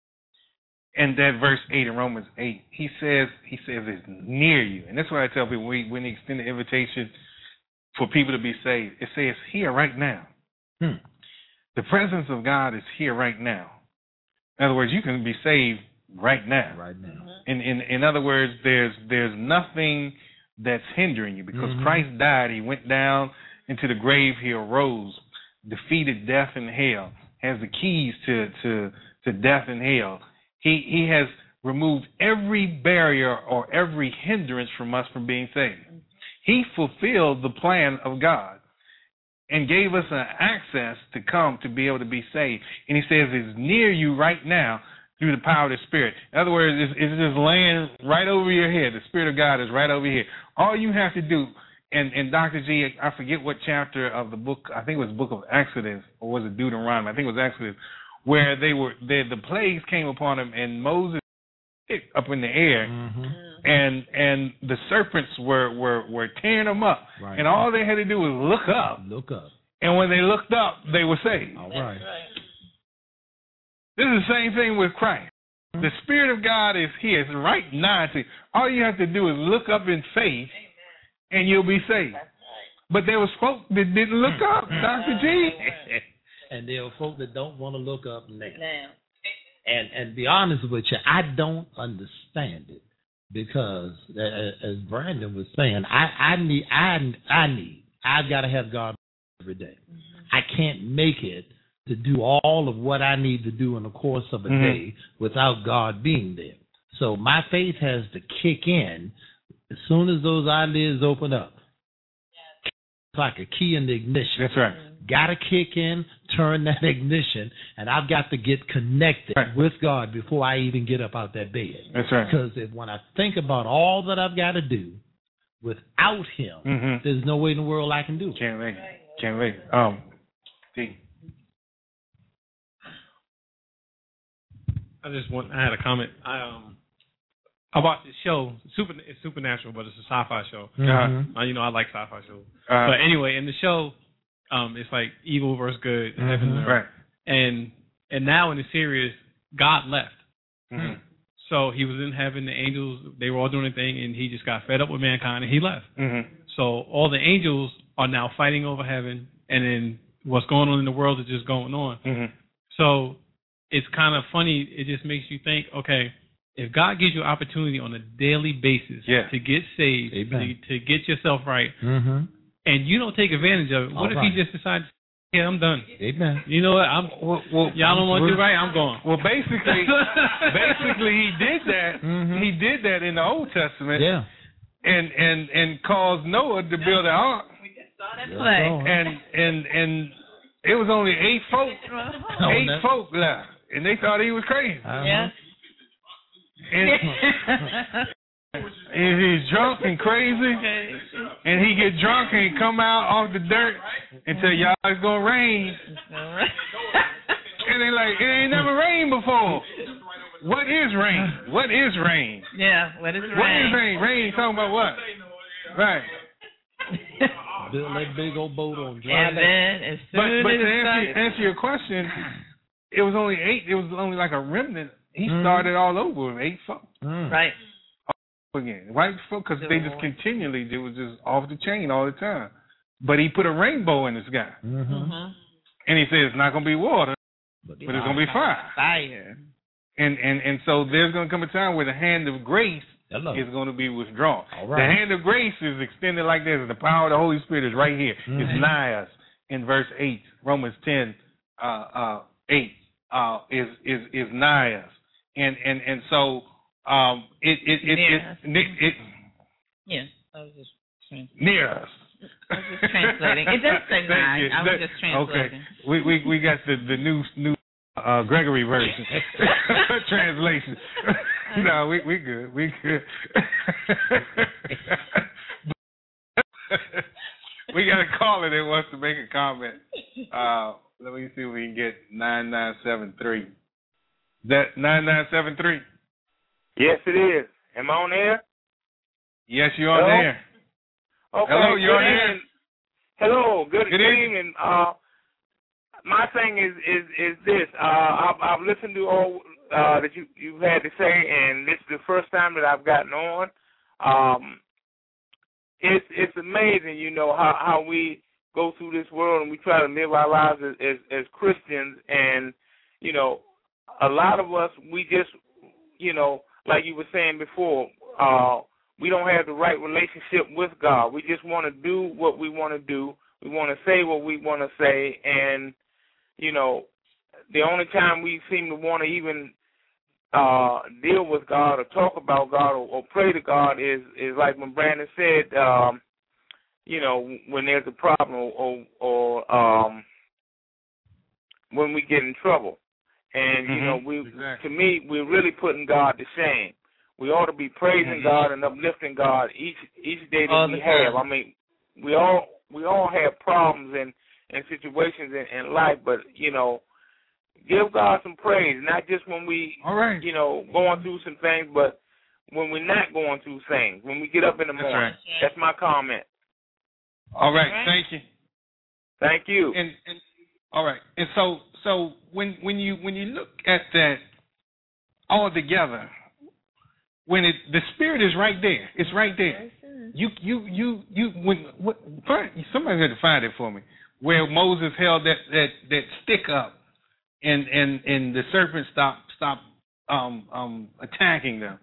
B: in that verse eight in Romans eight, he says, he says it's near you. And that's why I tell people we, when we extend the invitation for people to be saved, it says here right now. Hmm. The presence of God is here right now. In other words, you can be saved right now.
A: Right now.
B: In in in other words, there's there's nothing that's hindering you because mm-hmm. Christ died. He went down into the grave. He arose, defeated death and hell, has the keys to to to death and hell. He he has removed every barrier or every hindrance from us from being saved. He fulfilled the plan of God and gave us an access to come to be able to be saved. And he says it's near you right now through the power of the Spirit. In other words, it's, it's just laying right over your head. The Spirit of God is right over here. All you have to do, and, and Doctor G, I forget what chapter of the book, I think it was the book of Exodus, or was it Deuteronomy? I think it was Exodus, where they were they, the plagues came upon them, and Moses up in the air, mm-hmm. and and the serpents were, were, were tearing them up. Right. And all they had to do was look up.
A: Look up.
B: And when they looked up, they were saved.
A: All right.
B: This is the same thing with Christ. Mm-hmm. The Spirit of God is here. It's right now to you. All you have to do is look up in faith, and you'll be saved. But there was folk that didn't look up, Doctor G.
A: And there are folk that don't want to look up now. now. And and be honest with you, I don't understand it. because as Brandon was saying, I, I need, I, I need, I've got to have God every day. Mm-hmm. I can't make it to do all of what I need to do in the course of a mm-hmm. day without God being there. So my faith has to kick in as soon as those eyelids open up. Yes. It's like a key in the ignition.
B: That's right.
A: Got to kick in, turn that ignition, and I've got to get connected right. with God before I even get up out that bed.
B: That's right.
A: Because if, when I think about all that I've got to do without Him, mm-hmm. there's no way in the world I can do it.
B: Can't wait. Can't wait. Um, D.
E: I just want. I had a comment. I um. I watched this show. Super, it's supernatural, but it's a sci-fi show.
B: Mm-hmm.
E: Uh, you know, I like sci-fi shows.
B: Uh,
E: but anyway, in the show, um, it's like evil versus good, mm-hmm. heaven and earth.
B: Right.
E: And and now in the series, God left.
B: Mm-hmm.
E: So he was in heaven. The angels, they were all doing their thing, and he just got fed up with mankind, and he left.
B: Mm-hmm.
E: So all the angels are now fighting over heaven, and then what's going on in the world is just going on.
B: Mm-hmm.
E: So it's kind of funny. It just makes you think, okay, if God gives you opportunity on a daily basis
B: yeah.
E: to get saved, to, to get yourself right,
A: mm-hmm.
E: and you don't take advantage of it, what All if right. he just decides, yeah, I'm done.
A: Amen.
E: You know what? I'm.
B: Well, well,
E: y'all don't want to do right. I'm going.
B: Well, basically, basically, he did that. Mm-hmm. He did that in the Old Testament.
A: Yeah.
B: And and and caused Noah to build an ark.
C: We just saw that
A: yeah.
C: play.
B: And and and it was only eight folk,
A: oh,
B: eight
A: no.
B: folk left, and they thought he was crazy.
A: Uh-huh.
C: Yeah.
B: And, and he's drunk and crazy, and he get drunk and he come out off the dirt and tell y'all it's gonna rain. And they like, it ain't never rained before. What is rain? What is rain?
C: Yeah, what is rain?
B: What is rain? Rain talking about what? Right.
A: Build that big old boat on dry.
C: And then as soon
B: but but
C: as
B: to
C: it
B: answer,
C: started,
B: answer your question, it was only eight. It was only like a remnant. He
A: mm.
B: started all over with eight folk.
A: Mm.
C: right.
B: Again, white folk, because they just continually, it was just off the chain all the time. But he put a rainbow in the sky.
A: Mm-hmm.
C: Mm-hmm.
B: And he said it's not going to be water, but, but it's going to be fire.
C: Fire.
B: And, and and so there's going to come a time where the hand of grace
A: Hello.
B: is going to be withdrawn.
A: All right.
B: The hand of grace is extended like this. The power of the Holy Spirit is right here. Mm-hmm. It's nigh us in verse eight, Romans ten, uh, uh, eight, uh, is is is nigh us. And and and so um, it it it it, it, it, it
C: yeah, I was just translating.
B: Near us.
C: I was just translating. It does say nine. I was just translating.
B: Okay, we we we got the the new new uh, Gregory version translation. No, we we good. We good. We got a caller that wants to make a comment. Uh, let me see if we can get nine nine seven three. That nine nine seven three?
G: Yes, it is. Am I on air?
B: Yes, you're on
G: Hello?
B: air.
G: Okay.
B: Hello, you're on
G: evening.
B: air.
G: Hello, good,
B: good,
G: good
B: evening.
G: evening. Uh, my thing is is is this. Uh, I've, I've listened to all uh, that you you've had to say, and this is the first time that I've gotten on. Um, it's it's amazing, you know, how how we go through this world and we try to live our lives as as, as Christians, and you know. A lot of us, we just, you know, like you were saying before, uh, we don't have the right relationship with God. We just want to do what we want to do. We want to say what we want to say. And, you know, the only time we seem to want to even uh, deal with God or talk about God or, or pray to God is, is like when Brandon said, um, you know, when there's a problem or, or um, when we get in trouble. And, you know, we exactly. to me, we're really putting God to shame. We ought to be praising mm-hmm. God and uplifting God each each day that all we have. I mean, we all we all have problems and, and situations in, in life, but, you know, give God some praise, not just when we,
B: all right.
G: you know, going through some things, but when we're not going through things, when we get up in the
B: That's
G: morning.
B: Right.
G: That's my comment.
B: All right.
C: All right.
B: Thank you.
G: Thank you.
B: And, and all right. And so so when when you when you look at that all together, when it the spirit is right there, it's right there. You you you you when what, somebody had to find it for me. Where Moses held that that, that stick up, and, and, and the serpent stopped stopped um, um, attacking them,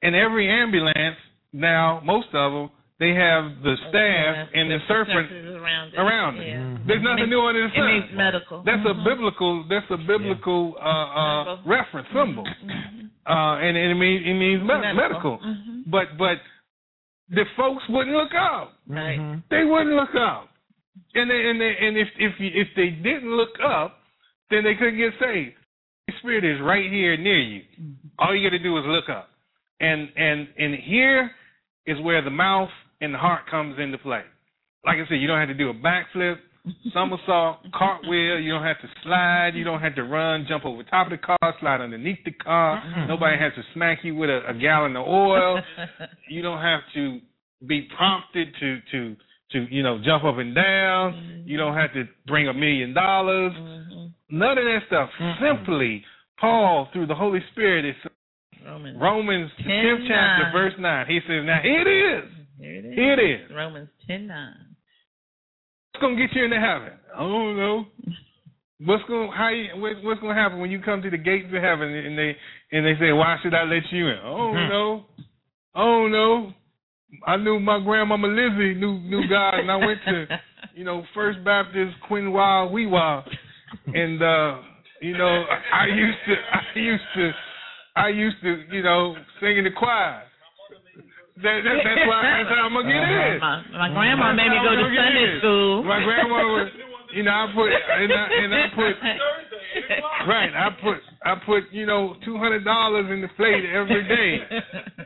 B: And every ambulance now, most of them, they have the staff and the serpent around it. Around it. Yeah. Mm-hmm. There's nothing new under the sun.
C: It means medical.
B: That's
C: mm-hmm.
B: a biblical. That's a biblical yeah. uh, uh, reference symbol, mm-hmm. uh, and, and it means it means medical. medical. Mm-hmm. But but the folks wouldn't look up.
C: Right. Mm-hmm.
B: They wouldn't look up, and they, and they, and if if if they didn't look up, then they couldn't get saved. The Spirit is right here near you. Mm-hmm. All you got to do is look up, and and and here is where the mouth and the heart comes into play. Like I said, you don't have to do a backflip, somersault, cartwheel. You don't have to slide. You don't have to run, jump over top of the car, slide underneath the car. Mm-hmm. Nobody has to smack you with a, a gallon of oil. You don't have to be prompted to, to, to you know, jump up and down. Mm-hmm. You don't have to bring a million dollars. Mm-hmm. None of that stuff. Mm-hmm. Simply, Paul, through the Holy Spirit, is Romans, Romans the fifth chapter, verse nine. He says, now here it is.
C: Here it is.
B: Here it is.
C: Romans ten nine.
B: What's gonna get you into heaven? I don't know. What's gonna how you, what, what's gonna happen when you come to the gates of heaven and they and they say, why should I let you in? I don't know. I don't know. I knew my grandmama Lizzie knew knew God, and I went to, you know, First Baptist Quinwa Weewa, and uh, you know, I used to I used to I used to, you know, sing in the choir. That, that, that's why that's how I'm gonna get in.
C: My, my grandma that's made me go to Sunday in. school.
B: My grandma was, you know, I put and I, and I put right. I put I put you know two hundred dollars in the plate every day.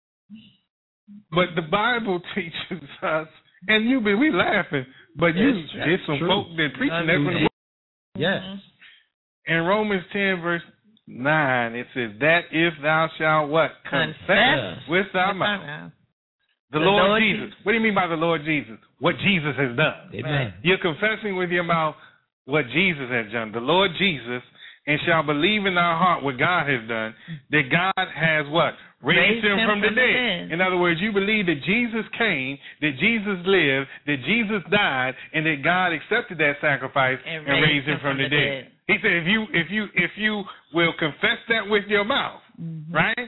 B: But the Bible teaches us, and you be we laughing, but you get some true. folk that preaching that from the book.
A: Yes.
B: In Romans ten verse nine, it says that if thou shalt what? Confess, Confess. with thy mouth. The, the Lord, Lord Jesus. Jesus. What do you mean by the Lord Jesus? What Jesus has done.
A: Amen.
B: You're confessing with your mouth what Jesus has done. The Lord Jesus, and shall believe in thy heart what God has done, that God has what? Raised, Raised him, him from, from the dead. dead. In other words, you believe that Jesus came, that Jesus lived, that Jesus died, and that God accepted that sacrifice and, and raised him from, from the, the dead. dead. He said, if you if you if you will confess that with your mouth, mm-hmm. right?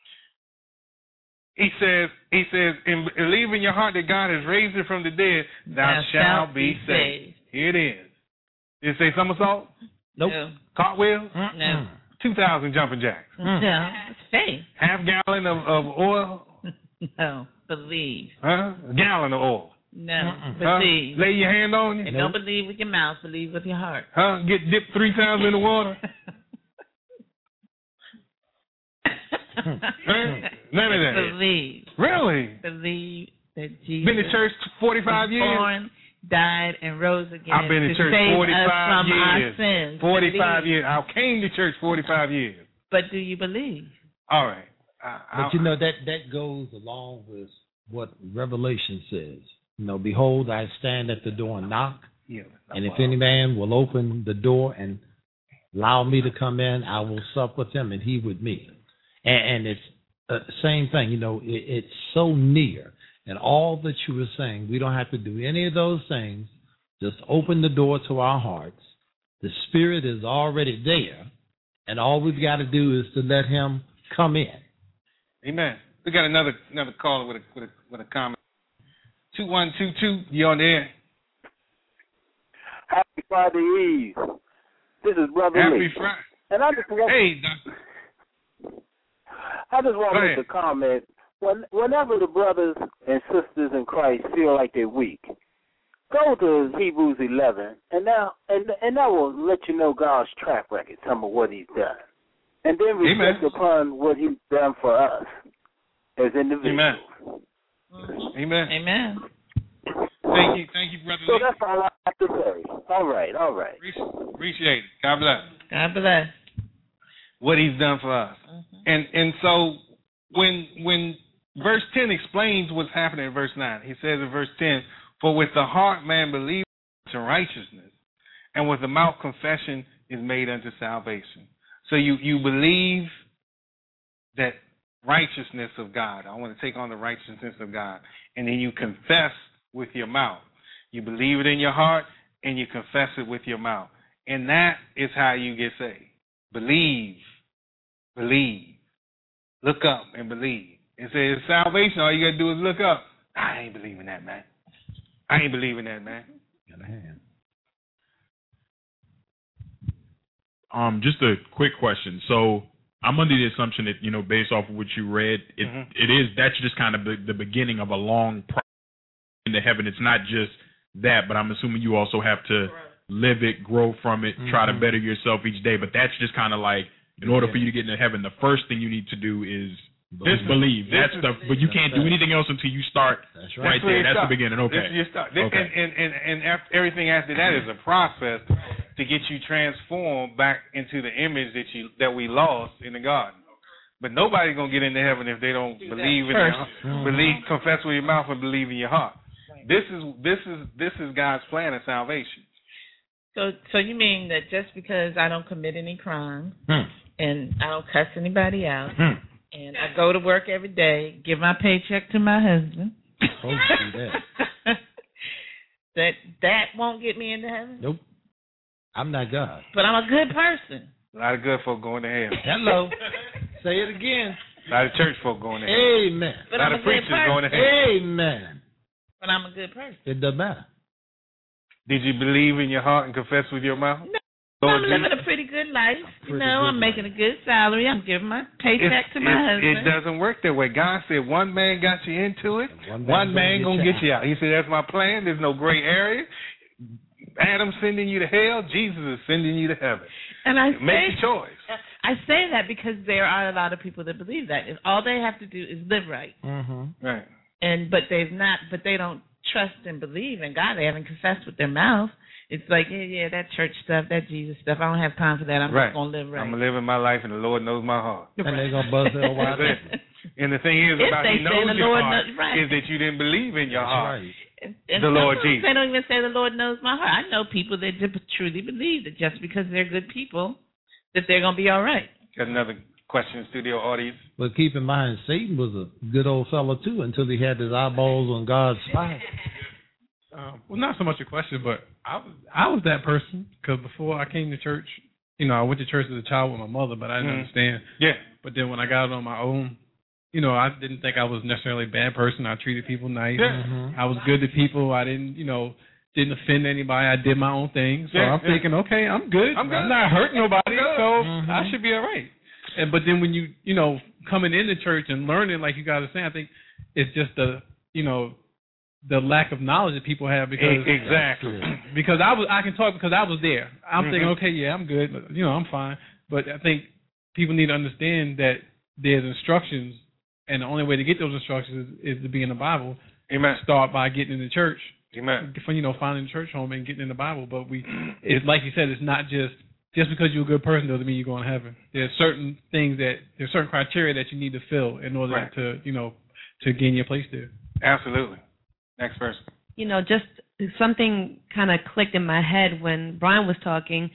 B: He says he says, and believe in your heart that God has raised him from the dead, thou, thou shalt be saved. saved. Here it is. Did it say somersault?
A: Nope.
C: No.
B: Cartwheel?
C: No.
B: Two thousand jumping jacks.
C: Mm. No. Faith.
B: Half gallon of, of oil?
C: No. Believe.
B: Huh? A gallon of oil.
C: No. Mm-mm. Believe.
B: Huh? Lay your hand on you.
C: And don't believe with your mouth. Believe with your heart.
B: Huh? Get dipped three times in the water. Huh? None of that.
C: Believe.
B: Really?
C: Believe that Jesus.
B: Been to church forty-five years.
C: Born, died, and rose again.
B: I've been to,
C: to
B: church
C: save
B: forty-five
C: us from
B: years.
C: Our sins.
B: forty-five years. I came to church forty-five years.
C: But do you believe?
B: All right. I,
A: but I, you know that that goes along with what Revelation says. You know, behold, I stand at the door and knock,
B: yeah,
A: and if any man will open the door and allow me to come in, I will sup with him and he with me. And, and it's the uh, same thing. You know, it, it's so near. And all that you were saying, we don't have to do any of those things. Just open the door to our hearts. The Spirit is already there, and all we've got to do is to let Him come in.
B: Amen. We got another another caller with a with a, with a comment. Two one two two, you on the air?
H: Happy Friday Eve. This is Brother
B: Happy
H: Lee.
B: Friday.
H: And I just want,
B: hey, doctor.
H: I just want to make a comment. When, whenever the brothers and sisters in Christ feel like they're weak, go to Hebrews eleven, and now and and that will let you know God's track record, some of what He's done, and then reflect Amen. upon what He's done for us as individuals.
B: Amen. Amen.
C: Amen.
B: Thank you, thank you, brother.
H: So
B: Lee.
H: that's all I have to say. All right, all right.
B: Appreciate it. God bless.
C: God bless.
B: What He's done for us, mm-hmm. and and so when when verse ten explains what's happening in verse nine, he says in verse ten, for with the heart man believes to righteousness, and with the mouth confession is made unto salvation. So you, you believe that righteousness of God. I want to take on the righteousness of God. And then you confess with your mouth. You believe it in your heart, and you confess it with your mouth. And that is how you get saved. Believe. Believe. Look up and believe. It says salvation, all you got to do is look up. I ain't believing that, man. I ain't believing that, man.
A: Got a hand.
F: Um, just a quick question. So I'm under the assumption that, you know, based off of what you read, it mm-hmm. it is that's just kind of the, the beginning of a long process into heaven. It's not just that, but I'm assuming you also have to live it, grow from it, mm-hmm. try to better yourself each day. But that's just kind of like, in order yeah. for you to get into heaven, the first thing you need to do is believe. Just believe. That's the, but you can't do anything else until you start
B: that's
F: right, right there. That's start. the beginning. Okay.
B: This is your start. This,
F: okay.
B: And, and, and, and after, everything after that is a process to get you transformed back into the image that you that we lost in the garden. But nobody's gonna get into heaven if they don't do believe in their heart, mm-hmm. believe, confess with your mouth, and believe in your heart. This is this is this is God's plan of salvation.
C: So, so you mean that just because I don't commit any crime
A: hmm.
C: and I don't cuss anybody out,
A: hmm.
C: and I go to work every day, give my paycheck to my husband,
A: oh, that.
C: that that won't get me into heaven?
A: Nope. I'm not God.
C: But I'm a good person.
B: A lot of good folk going to hell.
A: Hello. Say it again.
B: A lot of church folk going to hell.
A: Amen.
C: But
B: a lot
C: I'm
B: of
C: a
B: preachers
C: good person.
B: going to hell.
A: Amen.
C: But I'm a good person.
A: It doesn't matter.
B: Did you believe in your heart and confess with your mouth?
C: No. Lord, I'm living a pretty good life. You know, I'm making a good salary. I'm giving my paycheck
B: it's,
C: to my husband.
B: It doesn't work that way. God said one man got you into it, one, one man going to get you out. He said, that's my plan. There's no gray area. Adam's sending you to hell. Jesus is sending you to heaven.
C: And I
B: Make
C: say,
B: your choice.
C: I say that because there are a lot of people that believe that. If all they have to do is live right.
A: Mm-hmm.
B: Right.
C: And but they've not, but they don't trust and believe in God. They haven't confessed with their mouth. It's like, yeah, yeah, that church stuff, that Jesus stuff. I don't have time for that. I'm
B: right.
C: just gonna live right.
B: I'm gonna live in my life, and the Lord knows my heart.
A: And they're gonna buzz their wide open.
B: And the thing is
C: if
B: about
C: they
B: He knows
C: the
B: your
C: Lord
B: heart
C: knows, right.
B: is that you didn't believe in your
A: That's
B: heart.
A: Right.
C: And, and
B: the Lord Jesus.
C: They don't even say the Lord knows my heart. I know people that truly believe that just because they're good people, that they're gonna be all right.
B: Got another question, studio audience.
A: But keep in mind, Satan was a good old fellow too until he had his eyeballs on God's spine.
E: Um, well, not so much a question, but I was I was that person because before I came to church, you know, I went to church as a child with my mother, but I didn't
B: mm-hmm.
E: understand.
B: Yeah.
E: But then when I got it on my own, you know, I didn't think I was necessarily a bad person. I treated people nice.
B: Yeah.
E: Mm-hmm. I was good to people. I didn't, you know, didn't offend anybody. I did my own thing. So
B: yeah,
E: I'm
B: yeah.
E: thinking, okay, I'm good.
B: I'm, good.
E: I'm not hurting nobody, so
B: mm-hmm.
E: I should be all right. And but then when you, you know, coming into church and learning, like you guys are saying, I think it's just the, you know, the lack of knowledge that people have because
B: exactly
E: because I was I can talk because I was there. I'm
B: mm-hmm.
E: thinking, okay, yeah, I'm good, you know, I'm fine. But I think people need to understand that there's instructions, and the only way to get those instructions is, is to be in the Bible.
B: Amen.
E: Start by getting in the church.
B: Amen.
E: For, you know, finding the church home and getting in the Bible. But we, it's like you said, it's not just just because you're a good person doesn't mean you're going to heaven. There's certain things that there's certain criteria that you need to fill in order
B: right.
E: to you know to gain your place there.
B: Absolutely. Next person.
D: You know, just something kind of clicked in my head when Brian was talking.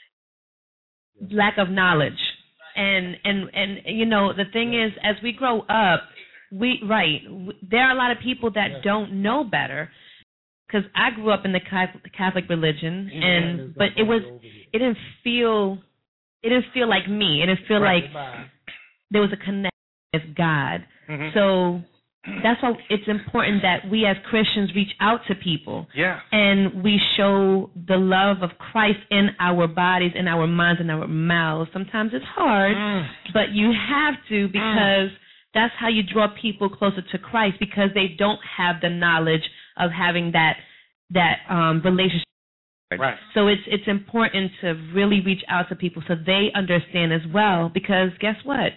D: Lack of knowledge, and and and you know, the thing is, as we grow up, we right there are a lot of people that yeah. don't know better. Because I grew up in the Catholic religion, and yeah, but it was it didn't feel it didn't feel like me. It didn't feel right. like there was a connection with God.
B: Mm-hmm.
D: So. That's why it's important that we as Christians reach out to people.
B: Yeah.
D: And we show the love of Christ in our bodies, in our minds, in our mouths. Sometimes it's hard, mm. but you have to because mm. that's how you draw people closer to Christ because they don't have the knowledge of having that that um, relationship.
B: Right.
D: So it's it's important to really reach out to people so they understand as well because guess what?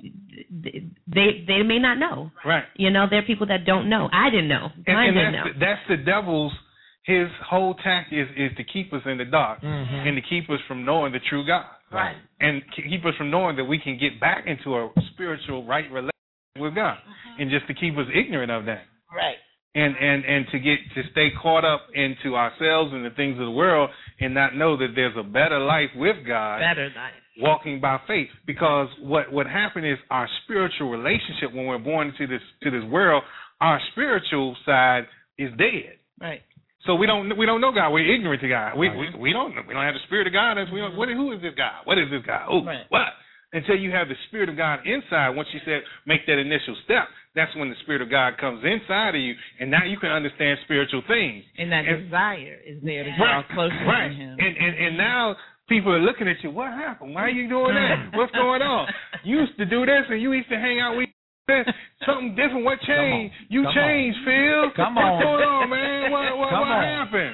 D: They they may not know.
B: Right.
D: You know, there are people that don't know. I didn't know.
B: And,
D: I
B: and
D: didn't
B: that's
D: know.
B: The, that's the devil's, his whole tact is, is to keep us in the dark
A: mm-hmm.
B: and to keep us from knowing the true God.
C: Right.
B: And keep us from knowing that we can get back into a spiritual right relationship with God. Mm-hmm. And just to keep us ignorant of that.
C: Right.
B: And, and, and to get to stay caught up into ourselves and the things of the world and not know that there's a better life with God.
C: Better life.
B: Walking by faith, because what what happened is our spiritual relationship when we're born into this to this world, our spiritual side is dead.
C: Right.
B: So we don't we don't know God. We're ignorant to God. We we, we don't we don't have the spirit of God. As we don't, what who is this God? What is this God? Oh,
C: right.
B: what? until you have the Spirit of God inside. Once you said make that initial step, that's when the Spirit of God comes inside of you, and now you can understand spiritual things.
C: And that and, desire is there to draw
B: right,
C: closer
B: right.
C: to Him.
B: And, and and now people are looking at you. What happened? Why are you doing that? What's going on? You used to do this, and you used to hang out with this. Something different. What changed? You
A: Come
B: changed,
A: on.
B: Phil.
A: Come
B: What's
A: on.
B: going on, man? What what,
A: Come
B: what
A: on.
B: happened?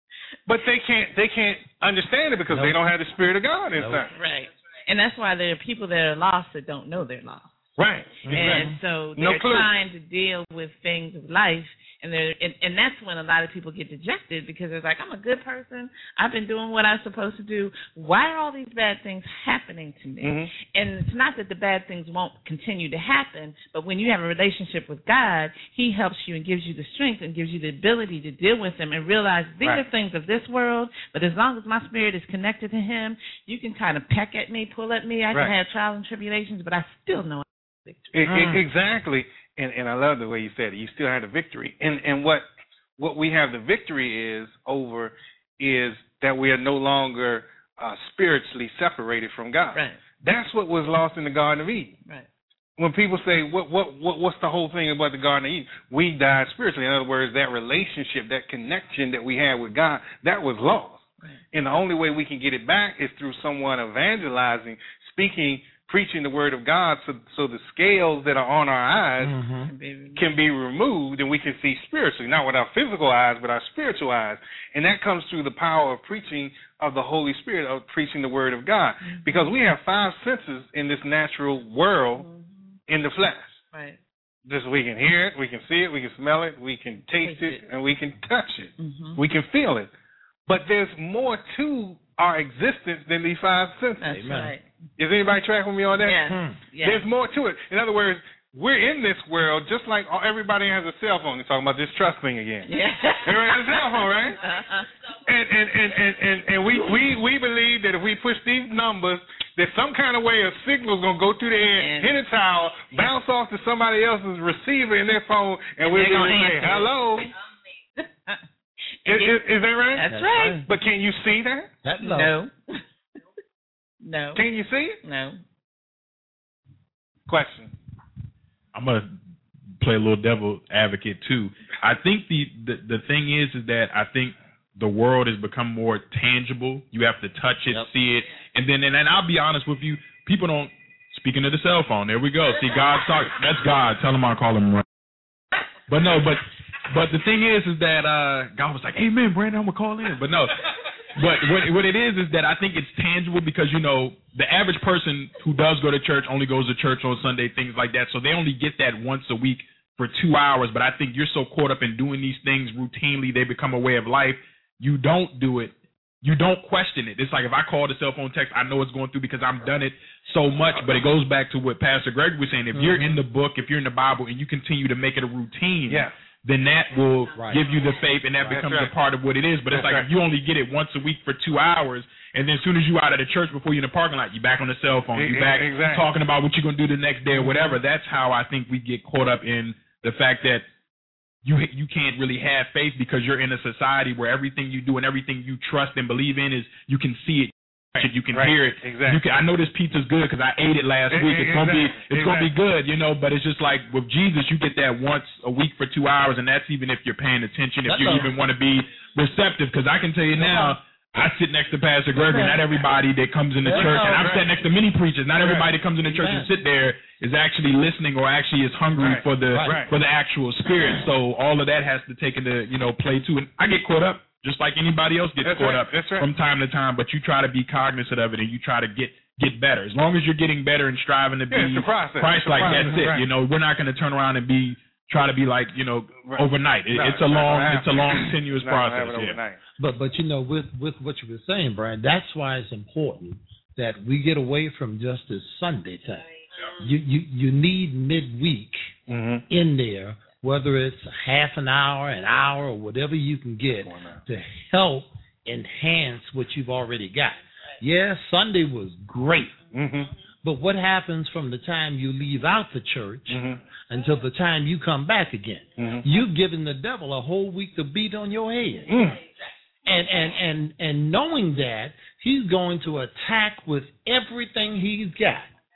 B: But they can't they can't understand it because
A: nope.
B: they don't have the Spirit of God inside.
C: Nope. Right. And that's why there are people that are lost that don't know they're lost.
B: Right.
C: And
B: exactly.
C: so
B: No
C: they're
B: clue.
C: trying to deal with things of life, and they're and, and that's when a lot of people get dejected because they're like, I'm a good person. I've been doing what I'm supposed to do. Why are all these bad things happening to me?
B: Mm-hmm.
C: And it's not that the bad things won't continue to happen, but when you have a relationship with God, He helps you and gives you the strength and gives you the ability to deal with them and realize these
B: right.
C: are things of this world, but as long as my spirit is connected to Him, you can kind of peck at me, pull at me. I
B: right.
C: can have trials and tribulations, but I still know
B: It, it, exactly, and and I love the way you said it. You still had a victory, and and what what we have the victory is over is that we are no longer uh, spiritually separated from God.
C: Right.
B: That's what was lost in the Garden of Eden.
C: Right.
B: When people say what what what what's the whole thing about the Garden of Eden? We died spiritually. In other words, that relationship, that connection that we had with God, that was lost. Right. And the only way we can get it back is through someone evangelizing, speaking, preaching the word of God, so so the scales that are on our eyes mm-hmm. can be removed and we can see spiritually, not with our physical eyes, but our spiritual eyes. And that comes through the power of preaching of the Holy Spirit, of preaching the word of God. Mm-hmm. Because we have five senses in this natural world mm-hmm. in the flesh.
C: Right.
B: Just we can hear it, we can see it, we can smell it, we can taste, taste it, it, and we can touch it.
C: Mm-hmm.
B: We can feel it. But there's more to our existence than these five senses.
C: That's
B: Amen.
C: right.
B: Is anybody tracking with me on that?
C: Yes.
B: Hmm.
C: Yes.
B: There's more to it. In other words, we're in this world just like everybody has a cell phone. They're talking about this trust thing again.
C: Yeah.
B: Everybody has a cell phone, right?
C: Uh-huh.
B: And, and, and, and, and, and we, we, we believe that if we push these numbers, that some kind of way a signal is going to go through the air,
C: and
B: hit a tower, bounce off to somebody else's receiver in their phone, and, and we're going to say, hello. is, is, is that right?
C: That's right.
B: But can you see that?
A: That
C: no. No.
B: Can you see it?
C: No.
B: Question.
F: I'm gonna play a little devil advocate too. I think the, the the thing is is that I think the world has become more tangible. You have to touch it, yep. see it, and then and, and I'll be honest with you, people don't. Speaking of the cell phone, there we go. See, God's talking. That's God. Tell him I'll call him right. But no, but but the thing is is that uh, God was like, "Hey man, Brandon, I'm gonna call in." But no. But what what it is is that I think it's tangible because, you know, the average person who does go to church only goes to church on Sunday, things like that. So they only get that once a week for two hours. But I think you're so caught up in doing these things routinely, they become a way of life. You don't do it. You don't question it. It's like if I call the cell phone text, I know it's going through because I've done it so much. But it goes back to what Pastor Greg was saying. If mm-hmm. you're in the book, if you're in the Bible, and you continue to make it a routine, yeah. then that will right. give you the faith, and that right. becomes right. a part of what it is. But it's That's like right. if you only get it once a week for two hours, and then as soon as you out of the church, before you're in the parking lot, you're back on the cell phone. You're back exactly. talking about what you're going to do the next day or whatever. That's how I think we get caught up in the fact that you you can't really have faith because you're in a society where everything you do and everything you trust and believe in is you can see it. You can right. hear it.
B: Exactly.
F: You can, I know this pizza's good because I ate it last week. It's
B: exactly.
F: gonna be it's exactly. gonna be good, you know. But it's just like with Jesus, you get that once a week for two hours, and that's even if you're paying attention, if that's you all. even want to be receptive. Because I can tell you now, I sit next to Pastor Gregory. Not everybody that comes in the that's church, and I'm sitting next to many preachers. Not everybody that comes in the church and sit there is actually listening or actually is hungry right. for the right. for the actual spirit. So all of that has to take into you know play too. And I get caught up. Just like anybody else gets
B: that's
F: caught
B: right.
F: up
B: right.
F: from time to time, but you try to be cognizant of it and you try to get, get better. As long as you're getting better and striving to be
B: yeah,
F: Christ-like, that's it. Right. You know, we're not going to turn around and be try to be like you know
B: right.
F: overnight. It,
B: no,
F: it's a long, it's a long, continuous process.
B: Yeah.
A: But but you know, with with what you were saying, Brian, that's why it's important that we get away from just this Sunday thing. You you you need midweek
B: mm-hmm.
A: in there. Whether it's half an hour, an hour, or whatever you can get to help enhance what you've already got. Yeah, Sunday was great,
B: mm-hmm.
A: but what happens from the time you leave out the church
B: mm-hmm.
A: until the time you come back again?
B: Mm-hmm.
A: You've given the devil a whole week to beat on your head.
B: Mm.
A: And, and, and, and knowing that, he's going to attack with everything he's got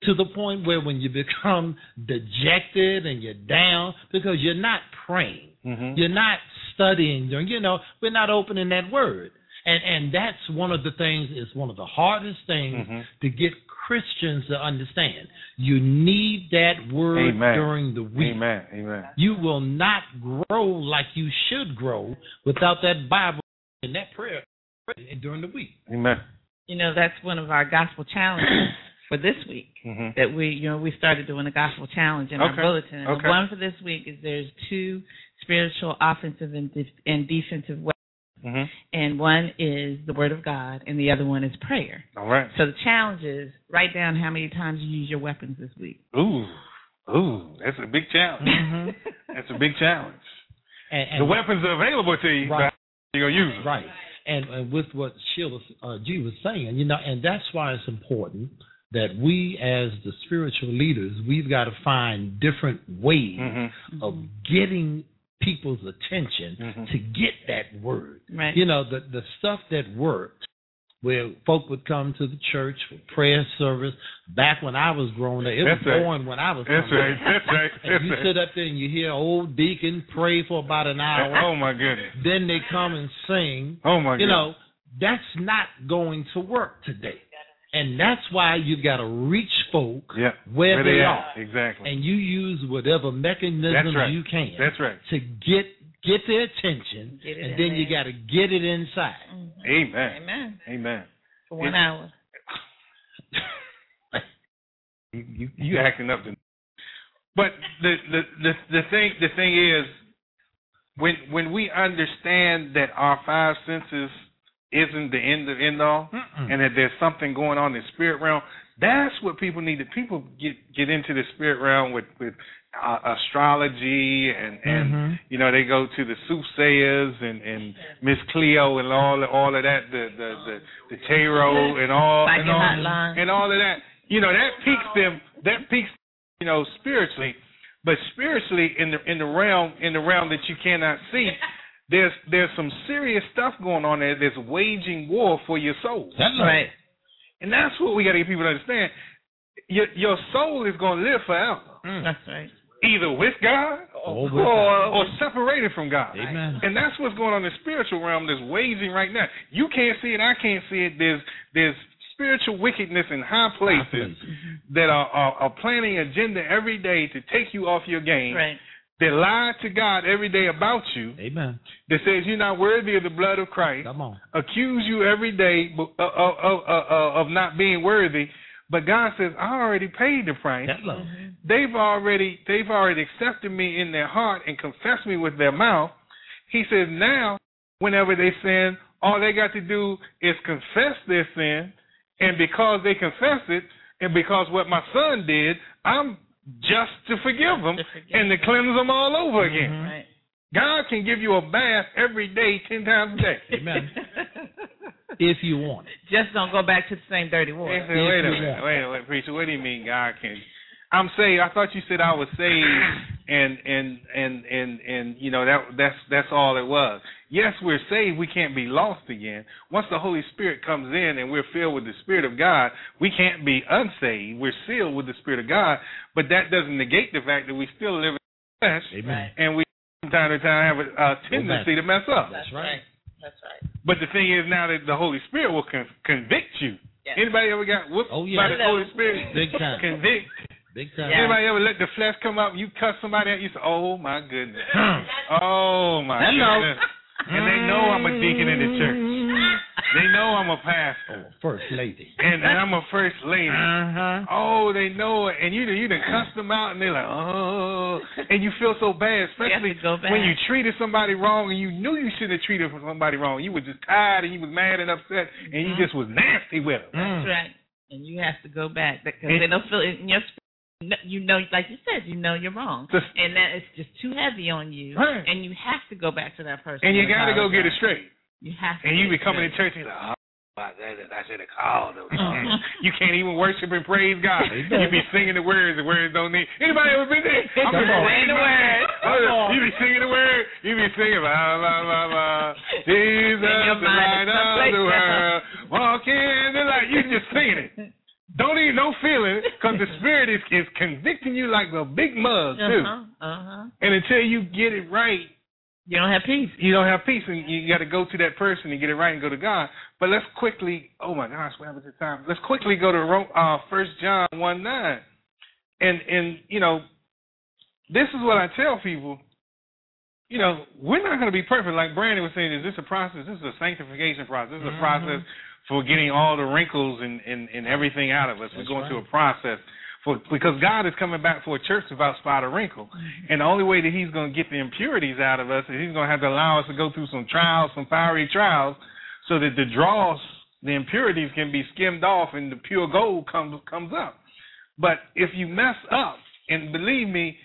A: to the point where when you become dejected and you're down because you're not praying, mm-hmm. you're not studying, you know, we're not opening that word. And and that's one of the things, it's one of the hardest things mm-hmm. to get Christians to understand. You need that word Amen. During the week.
B: Amen. Amen.
A: You will not grow like you should grow without that Bible and that prayer during the week.
B: Amen.
C: You know, that's one of our gospel challenges for this week. Mm-hmm. That we, you know, we started doing a gospel challenge in okay. our bulletin. And okay. the one for this week is there's two spiritual offensive and, de- and defensive weapons. Mm-hmm. And one is the Word of God, and the other one is prayer.
B: All right.
C: So the challenge is write down how many times you use your weapons this week.
B: Ooh, ooh, that's a big challenge. Mm-hmm. That's a big challenge. And, and the weapons are available to you, right. but you're gonna use them.
A: Right. And, and with what Sheila uh, G was saying, you know, and that's why it's important that we, as the spiritual leaders, we've got to find different ways mm-hmm. of getting people's attention mm-hmm. to get that word.
C: Right.
A: You know, the the stuff that worked, where folk would come to the church for prayer service. Back when I was growing up, it
B: That's
A: was
B: right.
A: born when I was
B: That's
A: growing
B: right.
A: up.
B: That's right. That's
A: and you
B: right.
A: sit up there and you hear old deacon pray for about an hour.
B: Oh, my goodness.
A: Then they come and sing.
B: Oh, my goodness.
A: You know, that's not going to work today. And that's why you got to reach folk
B: yeah,
A: where,
B: where
A: they,
B: they
A: are.
B: Exactly.
A: And you use whatever mechanisms
B: right.
A: you can
B: that's right.
A: to get get their attention, and then there. you got to get it inside.
C: Mm-hmm.
B: Amen.
C: Amen.
B: Amen.
C: For one
B: it,
C: hour.
B: you, you you acting up. To, but the, the the the thing the thing is, when when we understand that our five senses isn't the end of end all, Mm-mm. and that there's something going on in the spirit realm, that's what people need to people get get into the spirit realm with with uh, astrology and and mm-hmm. you know, they go to the soothsayers and and Miss Cleo and all all of that, the the the, the tarot and all and all, and all of that. You know, that piques them. That piques, you know, spiritually, but spiritually in the in the realm in the realm that you cannot see. There's there's some serious stuff going on there that's waging war for your soul.
A: That's right.
B: And that's what we got to get people to understand. Your your soul is going to live forever.
C: Mm. That's right.
B: Either with God
A: or,
B: or, or, or separated from God.
A: Amen.
B: And that's what's going on in the spiritual realm that's waging right now. You can't see it. I can't see it. There's there's spiritual wickedness in high places mm-hmm. that are, are, are planning agenda every day to take you off your game.
C: Right.
B: That lie to God every day about you.
A: Amen.
B: That says you're not worthy of the blood of Christ.
A: Come on.
B: Accuse you every day of, of, of, of not being worthy. But God says, I already paid the price.
A: Mm-hmm.
B: They've already they've already accepted me in their heart and confessed me with their mouth. He says now, whenever they sin, all they got to do is confess their sin. And because they confess it, and because what my son did, I'm just to forgive them to forgive and to cleanse them all over again.
C: Mm-hmm. Right.
B: God can give you a bath every day, ten times a day.
A: Amen. If you want it.
C: Just don't go back to the same dirty water.
B: Said, wait a minute, wait a minute, preacher. What do you mean God can? I'm saved. I thought you said I was saved, and and and and and you know that that's that's all it was. Yes, we're saved. We can't be lost again. Once the Holy Spirit comes in and we're filled with the Spirit of God, we can't be unsaved. We're sealed with the Spirit of God, but that doesn't negate the fact that we still live in the flesh.
A: Amen.
B: And we from time to time have a, a tendency
A: Amen.
B: to mess up.
A: That's right.
C: That's right.
B: But the thing is now that the Holy Spirit will con- convict you. Yes. Anybody ever got whooped
A: oh, yeah.
B: by the Holy Spirit?
A: Big time.
B: Convict.
A: Big time.
B: Yeah. Anybody ever let the flesh come up? You cuss somebody out, you say, oh, my goodness. oh, my
A: Hello.
B: goodness. And they know I'm a deacon in the church. They know I'm a pastor.
A: Oh, first lady.
B: And, and I'm a first lady.
A: Uh-huh.
B: Oh, they know it. And you, you done cuss them out, and they're like, oh. And you feel so bad, especially
C: you
B: when you treated somebody wrong and you knew you shouldn't have treated somebody wrong. You were just tired and you was mad and upset, and you just was nasty with them.
C: That's right. And you have to go back because they don't feel it in your spirit. You know, like you said, you know you're wrong,
B: just,
C: and that it's just too heavy on you,
B: right.
C: and you have to go back to that person.
B: And you got to go get it straight.
C: You have to.
B: And you be coming to church and you're like, oh, I should have called them. You can't even worship and praise God. You be singing the words, the words don't need. Anybody ever been there? I'm
C: just saying the words.
B: You be singing the words. You be singing, blah, blah, blah, blah. Jesus, the light of the world. Walk in the light. You just singing it. Don't even no feeling, because the Spirit is, is convicting you like a big mug too.
C: Uh-huh, uh-huh.
B: And until you get it right,
C: you don't have peace.
B: You don't have peace, and you got to go to that person and get it right and go to God. But let's quickly, oh my gosh, what happened to time? Let's quickly go to uh, First John one nine, and and you know, this is what I tell people. You know, we're not going to be perfect. Like Brandon was saying, is this a process? This is a sanctification process. This is a mm-hmm. process for getting all the wrinkles and, and, and everything out of us. That's we're going right. through a process. For, because God is coming back for a church without spot or wrinkle. Mm-hmm. And the only way that he's going to get the impurities out of us is he's going to have to allow us to go through some trials, some fiery trials, so that the dross, the impurities can be skimmed off and the pure gold comes comes up. But if you mess up, and believe me,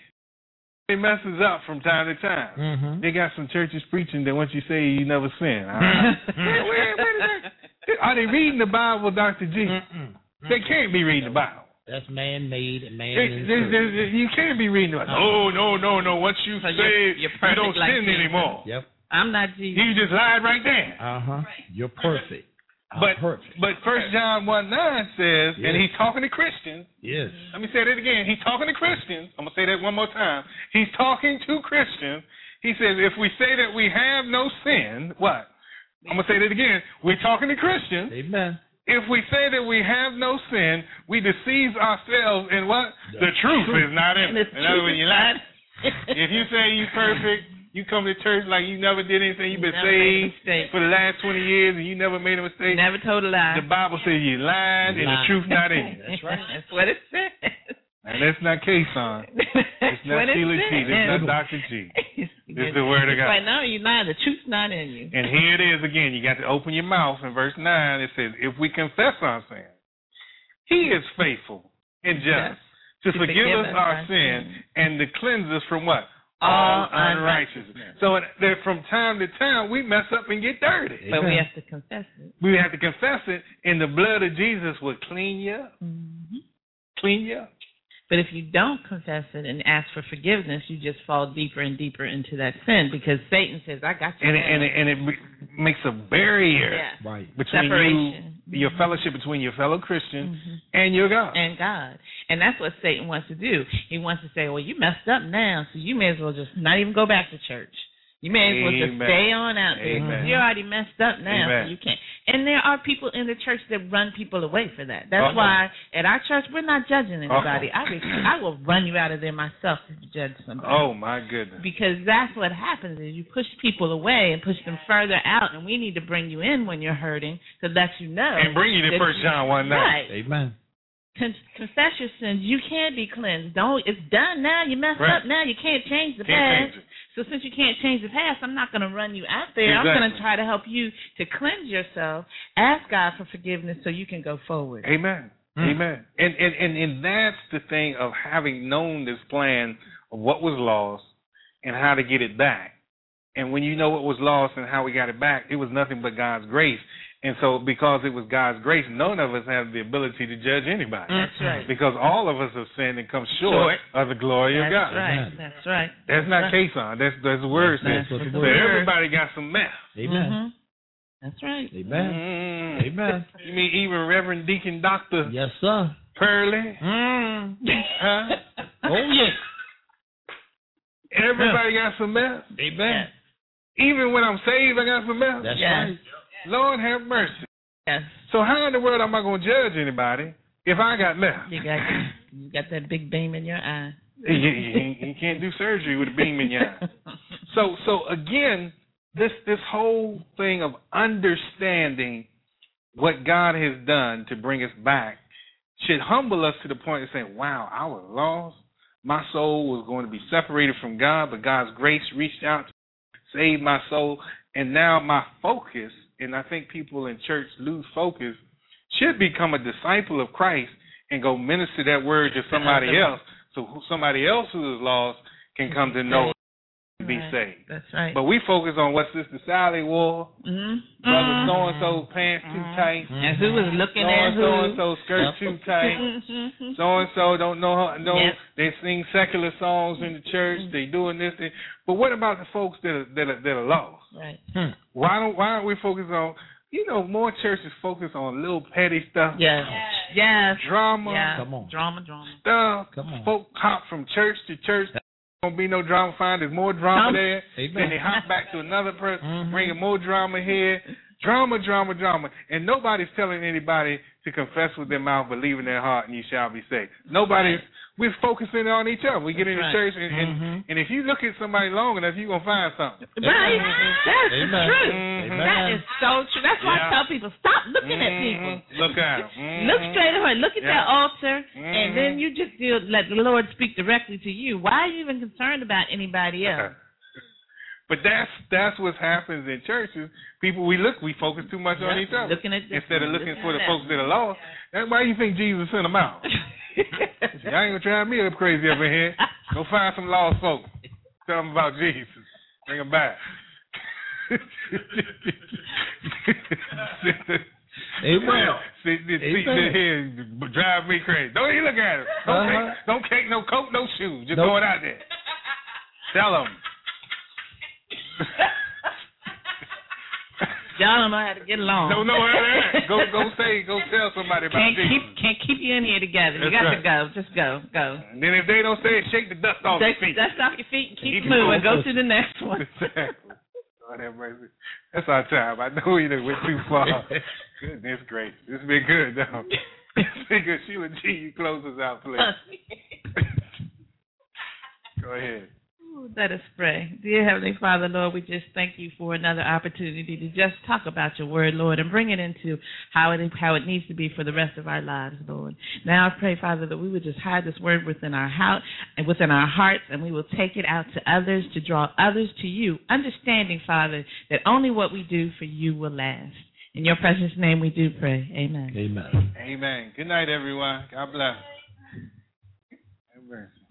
B: it messes up from time to time. Mm-hmm. They got some churches preaching that once you say you never sin. Right? where, where, where they? Are they reading the Bible, Doctor G? Mm-mm. They can't be reading the Bible.
A: That's man-made and man.
B: There, there, there, you can't be reading the Bible. Oh, no, no, no. Once you so say you're, you're you don't like sin anymore.
A: Yep.
C: I'm not Jesus.
B: You just lied right there.
A: Uh-huh. You're perfect.
B: But perfect. But First John one nine says, yes. and he's talking to Christians.
A: Yes.
B: Let me say that again. He's talking to Christians. I'm going to say that one more time. He's talking to Christians. He says, if we say that we have no sin, what? I'm going to say that again. We're talking to Christians.
A: Amen.
B: If we say that we have no sin, we deceive ourselves in what? The, the truth, truth is not in it. In other words, you lie. If you say you're perfect, you come to church like you never did anything. You've been saved for the last twenty years and you never made a mistake.
C: Never told a lie.
B: The Bible says you lied and the truth not in you.
A: That's right.
C: That's what it says.
B: And that's not K-Son. It's not Sheila G. It's not Doctor G. It's the word of God.
C: Right now, you lie. The truth's not in you.
B: And here it is again. You got to open your mouth. In verse nine, it says, if we confess our sin, he is faithful and just yes. to, to forgive, forgive us our sin and to cleanse us from what? All unrighteousness. So that from time to time we mess up and get dirty.
C: But we have to confess it.
B: We have to confess it, and the blood of Jesus will clean you up.
C: Mm-hmm.
B: Clean you up.
C: But if you don't confess it and ask for forgiveness, you just fall deeper and deeper into that sin because Satan says, I got you.
B: And it, and it, and it makes a barrier
C: yeah.
B: right. between
C: Separation.
B: you, your fellowship between your fellow Christian
C: mm-hmm.
B: and your God.
C: And God. And that's what Satan wants to do. He wants to say, well, you messed up now, so you may as well just not even go back to church. You may as well
B: Amen.
C: just stay on out there.
B: Amen.
C: You're already messed up now,
B: Amen.
C: so you can't. And there are people in the church that run people away for that. That's
B: uh-huh.
C: why at our church we're not judging anybody.
B: Uh-huh.
C: I will, I will run you out of there myself if you judge somebody.
B: Oh my goodness!
C: Because that's what happens is you push people away and push them further out, and we need to bring you in when you're hurting to let you know.
B: And bring you to First John one nine.
C: Right.
A: Amen.
C: Con- confess your sins. You can be cleansed. Don't. It's done now. You messed
B: right.
C: up now. You can't change the
B: can't
C: past.
B: Change
C: so since you can't change the past, I'm not going to run you out there.
B: Exactly.
C: I'm going to try to help you to cleanse yourself. Ask God for forgiveness so you can go forward.
B: Amen. Mm. Amen. And, and and and that's the thing of having known this plan of what was lost and how to get it back. And when you know what was lost and how we got it back, it was nothing but God's grace. And so because it was God's grace, none of us have the ability to judge anybody.
C: That's right.
B: Because all of us have sinned and come short, short. of the glory
C: that's
B: of God.
C: Right. Amen. That's right.
B: That's, that's not
C: right.
B: K-Son. That's, that's the word says. So everybody got some mess.
A: Amen.
C: Mm-hmm. That's right.
A: Amen.
B: Mm.
A: Amen.
B: You mean even Reverend Deacon Doctor
A: Yes, sir.
B: Pearly?
A: Mm.
B: Huh?
A: Oh, yes.
B: Everybody got some mess.
A: Amen.
B: Even when I'm saved, I got some mess.
A: That's
C: yes.
A: right.
B: Lord have mercy.
C: Yes.
B: So how in the world am I going to judge anybody if I got mess?
C: You got, you got that big beam in your eye.
B: you, you, you can't do surgery with a beam in your eye. So, so again, this this whole thing of understanding what God has done to bring us back should humble us to the point of saying, wow, I was lost. My soul was going to be separated from God, but God's grace reached out to save my soul. And now my focus, and I think people in church lose focus, should become a disciple of Christ and go minister that word to somebody else, so somebody else who is lost can come to know and be
C: right.
B: saved.
C: That's right.
B: But we focus on what Sister Sally wore,
C: mm-hmm.
B: Brother mm-hmm. so-and-so pants too tight,
C: mm-hmm. and who was looking at who,
B: so-and-so skirt yep. too tight, so-and-so don't know how, no, yep. they sing secular songs in the church, mm-hmm. they doing this, they, but what about the folks that are, that are, that are lost?
C: Right.
B: Hmm. Why don't why aren't we focused on You know, more churches focus on little petty stuff.
C: Yes. Yes.
B: Drama.
C: Yes.
A: Come on.
C: Drama, drama.
B: Stuff.
A: Come on.
B: Folk hop from church to church. Don't be no drama find. There's more drama
C: Come.
B: there.
A: Amen.
B: Then they hop back to another person,
A: Mm-hmm.
B: bringing more drama here. Drama, drama, drama. And nobody's telling anybody to confess with their mouth, believe in their heart, and you shall be saved. Nobody's. We're focusing on each other. We get in the
C: right.
B: church, and, and,
A: Mm-hmm.
B: and if you look at somebody long enough, you're going to find something.
C: Right. That's the
A: Amen.
C: truth.
B: Mhm.
C: That is so true. That's why
B: Yeah.
C: I tell people, stop looking at
B: Mhm.
C: people.
B: Look at them. Mhm.
C: Look straight ahead. Look at
B: Yeah.
C: that altar,
B: Mhm.
C: and then you just feel, let the Lord speak directly to you. Why are you even concerned about anybody else?
B: But that's that's what happens in churches. People, we look, we focus too much on
C: Yeah.
B: each other
C: Looking at this
B: instead of
C: one,
B: looking
C: looking
B: for the
C: at
B: folks that are lost. That's why you think Jesus sent them out. Y'all ain't gonna try me up crazy up in here. Go find some lost folks. Tell them about Jesus. Bring them back.
A: Amen.
B: Sit, sit, sit here and drive me crazy. Don't even look at him. Don't,
A: Uh-huh.
B: take, don't take no coat, no shoes. Just
A: Nope.
B: going out there. Tell them.
C: Y'all don't know how to get along.
B: Don't know how to act. Go, go say, go tell somebody about
C: Can't
B: Jesus.
C: keep can't keep you in here together. You
B: That's
C: got
B: right.
C: to go. Just go, go.
B: And then if they don't say it, shake the dust off
C: Take
B: your feet.
C: dust off your feet and keep
B: Keep
C: moving.
B: moving.
C: Go to the next one.
B: Exactly. Lord have mercy. That's our time. I know we done went too far. Goodness gracious. This has been good, though. It's been good. Sheila G, you close us out, please. Go ahead.
C: Let us pray. Dear Heavenly Father, Lord, we just thank you for another opportunity to just talk about your word, Lord, and bring it into how it how it needs to be for the rest of our lives, Lord. Now I pray, Father, that we would just hide this word within our house and within our hearts, and we will take it out to others to draw others to you, understanding, Father, that only what we do for you will last. In your precious name we do pray. Amen.
A: Amen.
B: Amen. Good night, everyone. God bless. Amen.